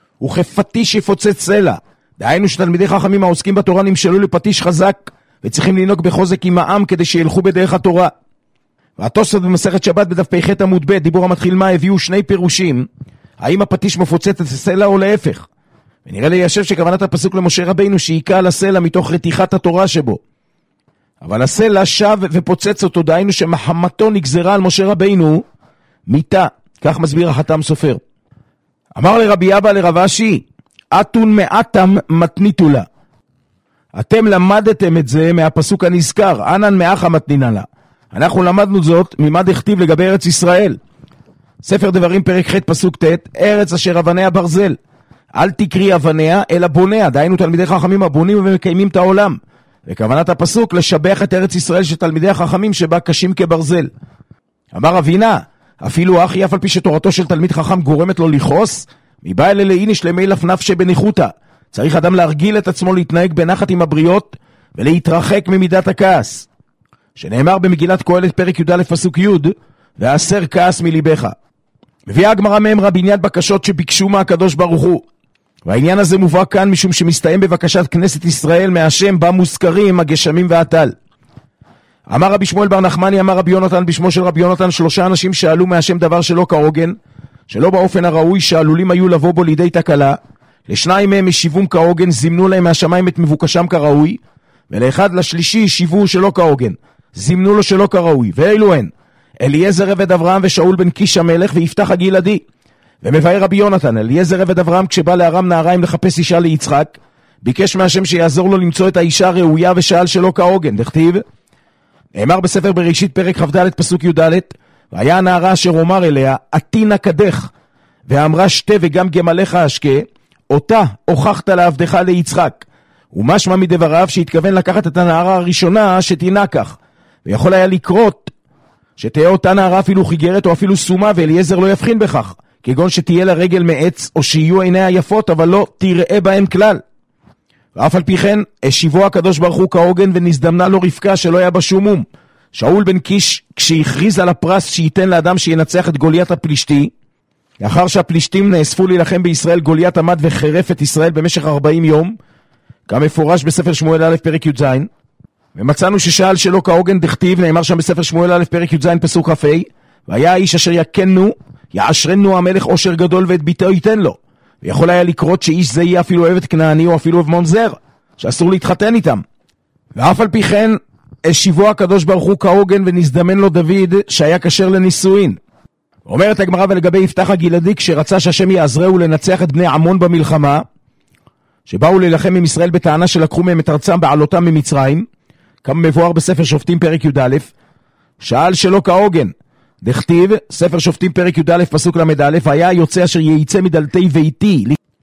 וכפטיש יפוצץ סלע. דהיינו שתלמידי חכמים העוסקים בתורה נמשלו לפטיש חזק וצריכים לנהוג בחוזק עם העם כדי שילכו בדרך התורה. והתוספות במסכת שבת בדף פ"ח עמוד ב', דיבור המתחיל מה, הביאו שני פירושים, האם הפטיש מפוצץ את הסלע או להפך. ונראה ליישב שכוונת הפסוק למשה רבינו שהיכה על הסלע מתוך רתיחת התורה שבו, אבל הסלע שב ופוצץ אותו, דהיינו שמחמתו נגזרה על משה רבינו מיתה. כך מסביר החתם סופר. אמר לרבי אבא לרב אשי, אתון מעטם מתניתו לה. אתם למדתם את זה מהפסוק הנזכר, אנן מאחה מתנינה לה. אנחנו למדנו זאת ממה דכתיב לגבי ארץ ישראל. ספר דברים פרק ח' פסוק ט', ארץ אשר אבניה ברזל. אל תקרי אבניה אלא בוניה, דהיינו תלמידי חכמים הבונים ומקיימים את העולם. וכוונת הפסוק לשבח את ארץ ישראל שתלמידי החכמים שבה קשים כברזל. אמר אבינה, אפילו אחי אף על פי שתורתו של תלמיד חכם גורמת לו לכעוס, מבא אלה לאיניש למילף נפשי בניחותא. צריך אדם להרגיל את עצמו להתנהג בנחת עם הבריות ולהתרחק ממידת הכעס, שנאמר במגילת קהלת פרק י"א פסוק י', והסר כעס מליבך. מביאה הגמרא מהם רביניית בקשות שביקשו מהקדוש ברוך הוא, והעניין הזה מובא כאן משום שמסתיים בבקשת כנסת ישראל מהשם בה מוזכרים הגשמים והטל. אמר רבי שמואל בר נחמני, אמר רבי יונתן בשמו של רבי יונתן, שלושה אנשים שאלו מהשם דבר שלא כהוגן, שלא באופן הראוי, שעלולים היו לבוא בו לידי תקלה. לשניים מהם השיבום כהוגן, זימנו להם מהשמיים את מבוקשם כראוי, ולאחד לשלישי השיבו שלא כהוגן, זימנו לו שלא כראוי. ואלו הן אליעזר עבד אברהם ושאול בן קיש המלך ויפתח הגלעדי. ומבאר רבי יונתן, אליעזר עבד אברהם כשבא לארם נהריים לחפש אישה ליצחק, ביקש מהשם שיעזור לו למצוא את האישה הראויה ושאל שלא כהוגן. דכתיב, נאמר בספר בראשית פרק כ"ד פסוק י"ד, והיה הנערה אשר אומר אליה עתינה קדך, ואמרה שתה וגם גמליך אשקה, אותה הוכחת לעבדך ליצחק. ומשמע מדבריו שהתכוון לקחת את הנערה הראשונה שתינה כך, ויכול היה לקרות שתהיה אותה נערה אפילו חיגרת או אפילו סומה, ואליעזר לא יבחין בכך, כגון שתהיה לה רגל מעץ או שיהיו עיניה יפות אבל לא תראה בהן כלל. ואף על פי כן השיבו הקדוש ברוך הוא כהוגן, ונזדמנה לו רבקה שלא היה בה שום מום. שאול בן קיש כשהכריז על הפרס שייתן לאדם שינצח את גוליית הפלישתי, לאחר שהפלישתים נאספו להילחם בישראל, גוליית עמד וחרף את ישראל במשך ארבעים יום, כמפורש בספר שמואל א' פרק י"ז. ומצאנו ששאל שלא כהוגן דכתיב, נאמר שם בספר שמואל א' פרק י"ז פסוק כ"ה, והיה האיש אשר יקנו יעשרנו המלך עושר גדול ואת ביתו ייתן לו. ויכול היה לקרות שאיש זה יהיה אפילו עבד כנעני או אפילו עבד מונזר, שאסור להתחתן איתם. ואף על פי כן, השיבו הקדוש ברוך הוא כהוגן ונזדמן לו דוד שהיה כשר לנישואין. אומרת הגמרא ולגבי יפתח הגלעדי, כשרצה שהשם יעזרהו לנצח את בני עמון במלחמה, שבאו להילחם עם ישראל בטענה שלקחו מהם את ארצם בעלותם ממצרים, כמה מבואר בספר שופטים פרק י"א, שאל שלא כהוגן, דכתיב, ספר שופטים פרק י"א פסוק למד א', היה יוצא אשר ייצא מדלתי ביתי,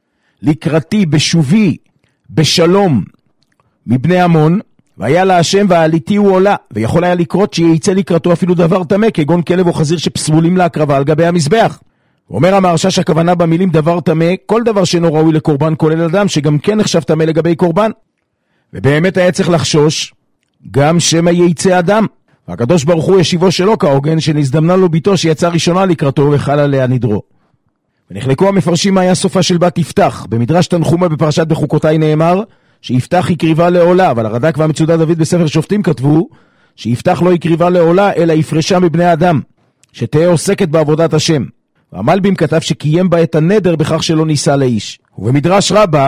לקראתי בשובי, בשלום, מבני עמון, והיה לה השם ועליתי הוא עולה, ויכול היה לקרות שייצא לקראתו אפילו דבר תמה, כגון כלב או חזיר שפסולים להקרבה על גבי המזבח. אומר המהרש"א שהכוונה במילים דבר תמה, כל דבר שאינו ראוי לקורבן כולל אדם, שגם כן נחשב תמה לגבי קורבן. ובאמת היה צריך לחשוש, גם שמא ייצא אדם. והקדוש ברוך הוא ישיבו שלו כהוגן, שנזדמנה לו ביתו שיצא ראשונה לקראתו וחל עליה נדרו. ונחלקו המפרשים מה היה סופה של בת יפתח. במדרש תנחומה בפרשת בחוקותיי נאמר, שיפתח הקריבה לעולה, אבל הרד"ק והמצודה דוד בספר שופטים כתבו, שיפתח לא הקריבה לעולה, אלא יפרשה מבני אדם, שתהיה עוסקת בעבודת השם. והמלבים כתב שקיים בה את הנדר בכך שלא ניסה לאיש. ובמדרש רבה,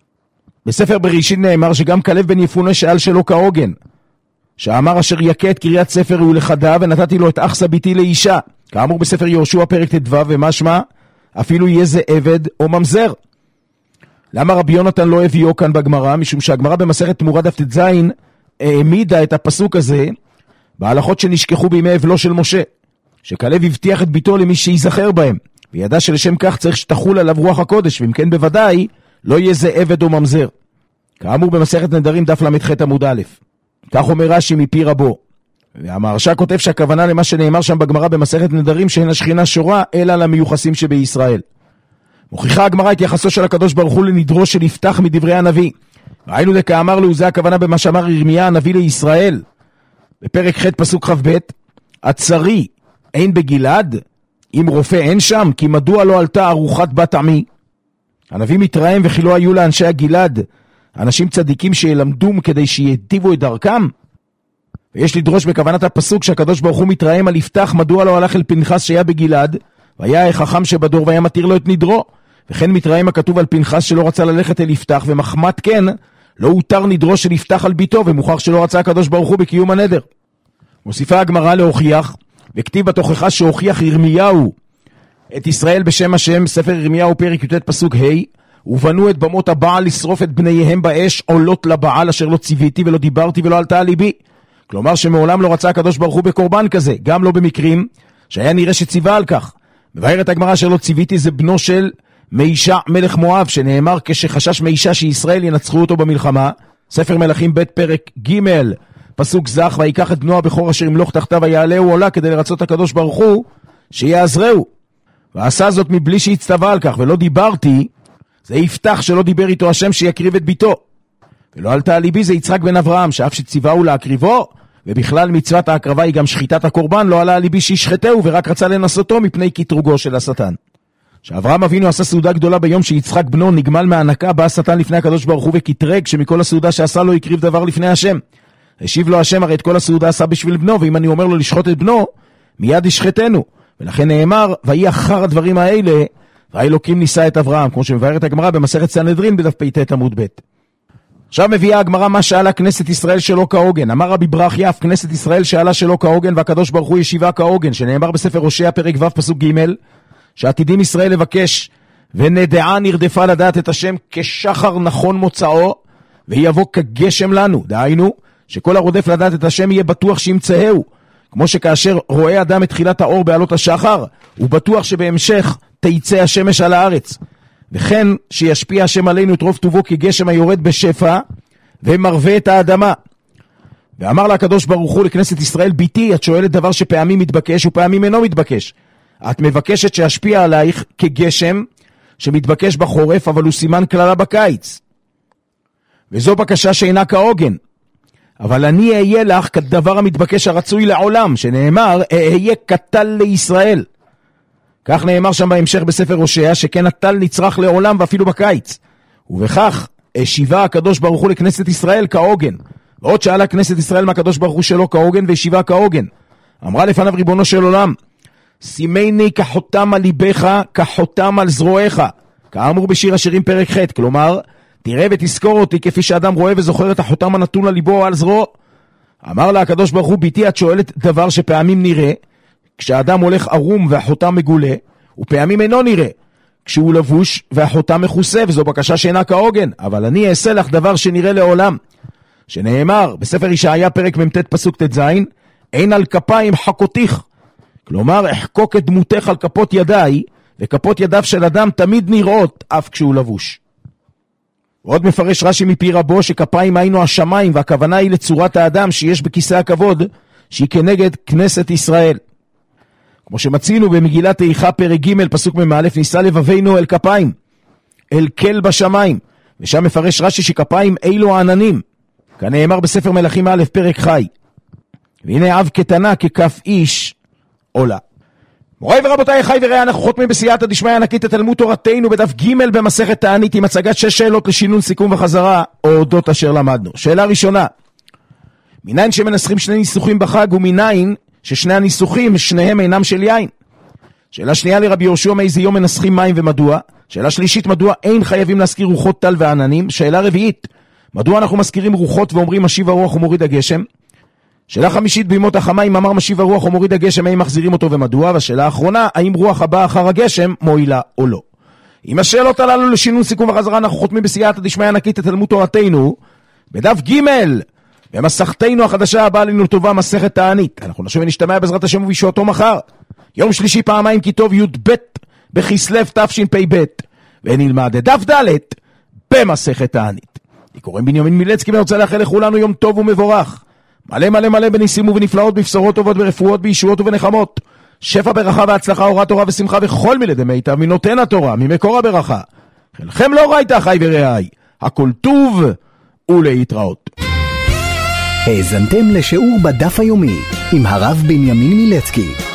בספר בראשית נאמר שגם כלב בן יפונה שאל שלו כהוגן, שאמר אשר יקה את קריית ספר הוא לחדה, ונתתי לו את אחסה ביתי לאישה. כאמור בספר יהושע פרק ט"ו, ומשמע, אפילו יהיה זה עבד או ממזר. למה רבי יונתן לא הביאו כאן בגמרא? משום שהגמרא במסכת תמורה דף ט"ז העמידה את הפסוק הזה בהלכות שנשכחו בימי אבלו של משה, שכלב הבטיח את ביתו למי שיזכר בהם, וידע שלשם כך צריך שתחול עליו רוח הקודש, ואם כן בוודאי לא יהיה זה עבד או ממזר. כאמור במסכת נדרים דף למ"ח עמוד א'. כך אומר רש"י מפי רבו. והמהרש"א כותב שהכוונה למה שנאמר שם בגמרא במסכת נדרים שאין השכינה שורה אלא למיוחסים שבישראל. מוכיחה הגמרא את יחסו של הקדוש ברוך הוא לנדרו של יפתח מדברי הנביא. ראינו דכאמר לו, זה הכוונה במה שאמר ירמיה הנביא לישראל בפרק ח' פסוק כ"ב, הצרי אין בגלעד, אם רופא אין שם, כי מדוע לא עלתה ארוחת בת עמי? הנביא מתרעם וכי לא היו לאנשי הגלעד אנשים צדיקים שילמדום כדי שיטיבו את דרכם. ויש לדרוש בכוונת הפסוק שהקדוש ברוך הוא מתרעם על יפתח מדוע לא הלך אל פנחס שהיה בגלעד, והיה החכם שבדור והיה מתיר לו את נדרו. וכן מתרעם הכתוב על פנחס שלא רצה ללכת אל יפתח, ומחמת כן לא הותר נדרו של יפתח על ביתו, ומוכח שלא רצה הקדוש ברוך הוא בקיום הנדר. מוסיפה הגמרא להוכיח, וכתיב בתוכחה שהוכיח ירמיהו את ישראל בשם השם, ספר ירמיהו פרק י"ט פסוק ה', ובנו את במות הבעל לשרוף את בניהם באש עולות לבעל אשר לא ציוויתי ולא דיברתי ולא עלתה על ליבי. כלומר שמעולם לא רצה הקדוש ברוך הוא בקורבן כזה, גם לא במקרים שהיה נראה שציווה על כך. מבארת הגמרא אשר לא ציוויתי זה בנו של מישה מלך מואב, שנאמר כשחשש מישה שישראל ינצחו אותו במלחמה, ספר מלכים ב' פרק ג' פסוק זך, ויקח את בנו הבכור אשר ימלוך תחתיו ויעלהו עולה, כדי לרצות הקדוש ברוך הוא שיעזרהו. ועשה זאת מבלי שהצטווה על כך. ולא דיברתי זה יפתח שלא דיבר איתו השם שיקריב את ביתו. ולא עלתה על ליבי זה יצחק בן אברהם, שאף שציווהו להקריבו, ובכלל מצוות ההקרבה היא גם שחיטת הקורבן, לא עלה על ליבי שישחטהו, ורק רצה לנסותו מפני קטרוגו של השטן. שאברהם אבינו עשה סעודה גדולה ביום שיצחק בנו נגמל מהענקה, בא השטן לפני הקדוש ברוך הוא וקטרג, שמכל הסעודה שעשה לו יקריב דבר לפני השם. השיב לו השם, הרי את כל הסעודה עשה בשביל בנו, ואם אני אומר לו לשחוט את בנו, מיד ישחטנו. ולכן נאמר, ויהי אחר הדברים האלה, והאלוקים ניסה את אברהם, כמו שמבארת הגמרא במסכת סנהדרין בדף פ"ט עמוד ב'. עכשיו מביאה הגמרא מה שאלה כנסת ישראל שלא כהוגן. אמר רבי ברכיה, אף כנסת ישראל שאלה שלא כהוגן, והקדוש ברוך הוא ישיבה כהוגן, שנאמר בספר הושע פרק ו' פסוק ג', שעתידים ישראל לבקש, ונדעה נרדפה לדעת את השם כשחר נכון מוצאו, ויבוא כגשם לנו. דהיינו, שכל הרודף לדעת את השם יהיה בטוח שימצאהו, כמו שכאשר רואה אדם את תחילת האור בעלות השחר, הוא בטוח שבהמשך תיצא השמש על הארץ. וכן שישפיע השם עלינו את רוב טובו כגשם היורד בשפע ומרווה את האדמה. ואמר לה הקדוש ברוך הוא לכנסת ישראל, ביתי, את שואלת דבר שפעמים מתבקש ופעמים אינו מתבקש. את מבקשת שישפיע עלייך כגשם שמתבקש בחורף, אבל הוא סימן כללה בקיץ. וזו בקשה שאינה כהוגן. אבל אני אהיה לך כדבר המתבקש הרצוי לעולם, שנאמר, אהיה כתל לישראל. כך נאמר שם בהמשך בספר הושע, שכן הטל נצרך לעולם ואפילו בקיץ. ובכך השיבה הקדוש ברוך הוא לכנסת ישראל כהוגן. ועוד שאלה כנסת ישראל מהקדוש ברוך הוא שלו כהוגן, והשיבה כהוגן. אמרה לפניו ריבונו של עולם, שימני כחותם על ליבך, כחותם על זרועיך. כאמור בשיר השירים פרק ח', כלומר, תראה ותזכור אותי כפי שאדם רואה וזוכר את החותם הנתון על ליבו או על זרועו. אמר לה הקדוש ברוך הוא, ביתי, את שואלת דבר שפעמים נראה, כשהאדם הולך ערום והחותם מגולה, ופעמים אינו נראה, כשהוא לבוש והחותם מכוסה, וזו בקשה שאינה כהוגן, אבל אני אעשה לך דבר שנראה לעולם. שנאמר בספר ישעיה פרק מ"ט פסוק ט"ז, אין על כפיים חכותיך, כלומר אחקוק את דמותך על כפות ידיי, וכפות ידיו של אדם תמיד נראות אף כשהוא לבוש. עוד מפרש רש"י מפי רבו שכפיים היינו השמיים, והכוונה היא לצורת האדם שיש בכיסא הכבוד, שהיא כנגד כנסת ישראל. כמו שמצינו במגילת איכה פרק ג' פסוק מ"א, נישא לבבינו אל כפיים, אל כל בשמיים, ושם מפרש רש"י שכפיים אילו העננים, כנאמר בספר מלכים א' פרק חי, והנה אב קטנה ככף איש עולה. מוריי ורבותיי, חי וראה, אנחנו חותמים בסייעתא דשמיא ענקית את תלמוד תורתנו בדף ג' במסכת תענית, עם הצגת שש שאלות לשינון, סיכום וחזרה אודות אשר למדנו. שאלה ראשונה, מניין שמנסחים שני ניסוחים בחג, ומניין ששני הניסוחים שניהם אינם של יין? שאלה שנייה לרבי יהושע, מאיזה יום מנסחים מים ומדוע? שאלה שלישית, מדוע אין חייבים להזכיר רוחות טל ועננים? שאלה רביעית, מדוע אנחנו מזכירים רוחות ואומרים משיב הרוח ומוריד הגשם? שאלה חמישית, בימות החמה, אם אמר משיב הרוח ומוריד הגשם, האם מחזירים אותו ומדוע? והשאלה האחרונה, האם רוח הבאה אחר הגשם מועילה או לא? עם השאלות הללו לשינון, סיכום וחזרה, אנחנו חותמים בסייעתא דשמיא ענקית את תלמוד תורתנו בדף ג' במסכתנו החדשה הבאה עלינו טובה, מסכת תענית. אנחנו נשוב ונשתמע בעזרת השם ובישועתו מחר, יום שלישי פעמיים כי טוב, י"ב בכסלו תשפ"ב, ונלמד את דף ד' במסכת תענית. אני קורא בנימין מילצקי ואני רוצה לאחל לכולנו יום טוב ומבורך, מלא מלא מלא בניסים ובנפלאות, בבשורות טובות, ברפואות, בישועות ובנחמות, שפע ברכה והצלחה, אורת תורה ושמחה וכל מילדי מיטב מנותן התורה, ממקור הברכה. חלכם לא ראית חי ורעי, הכל טוב ולהתראות. האזנתם לשיעור בדף היומי עם הרב בנימין מילצקי.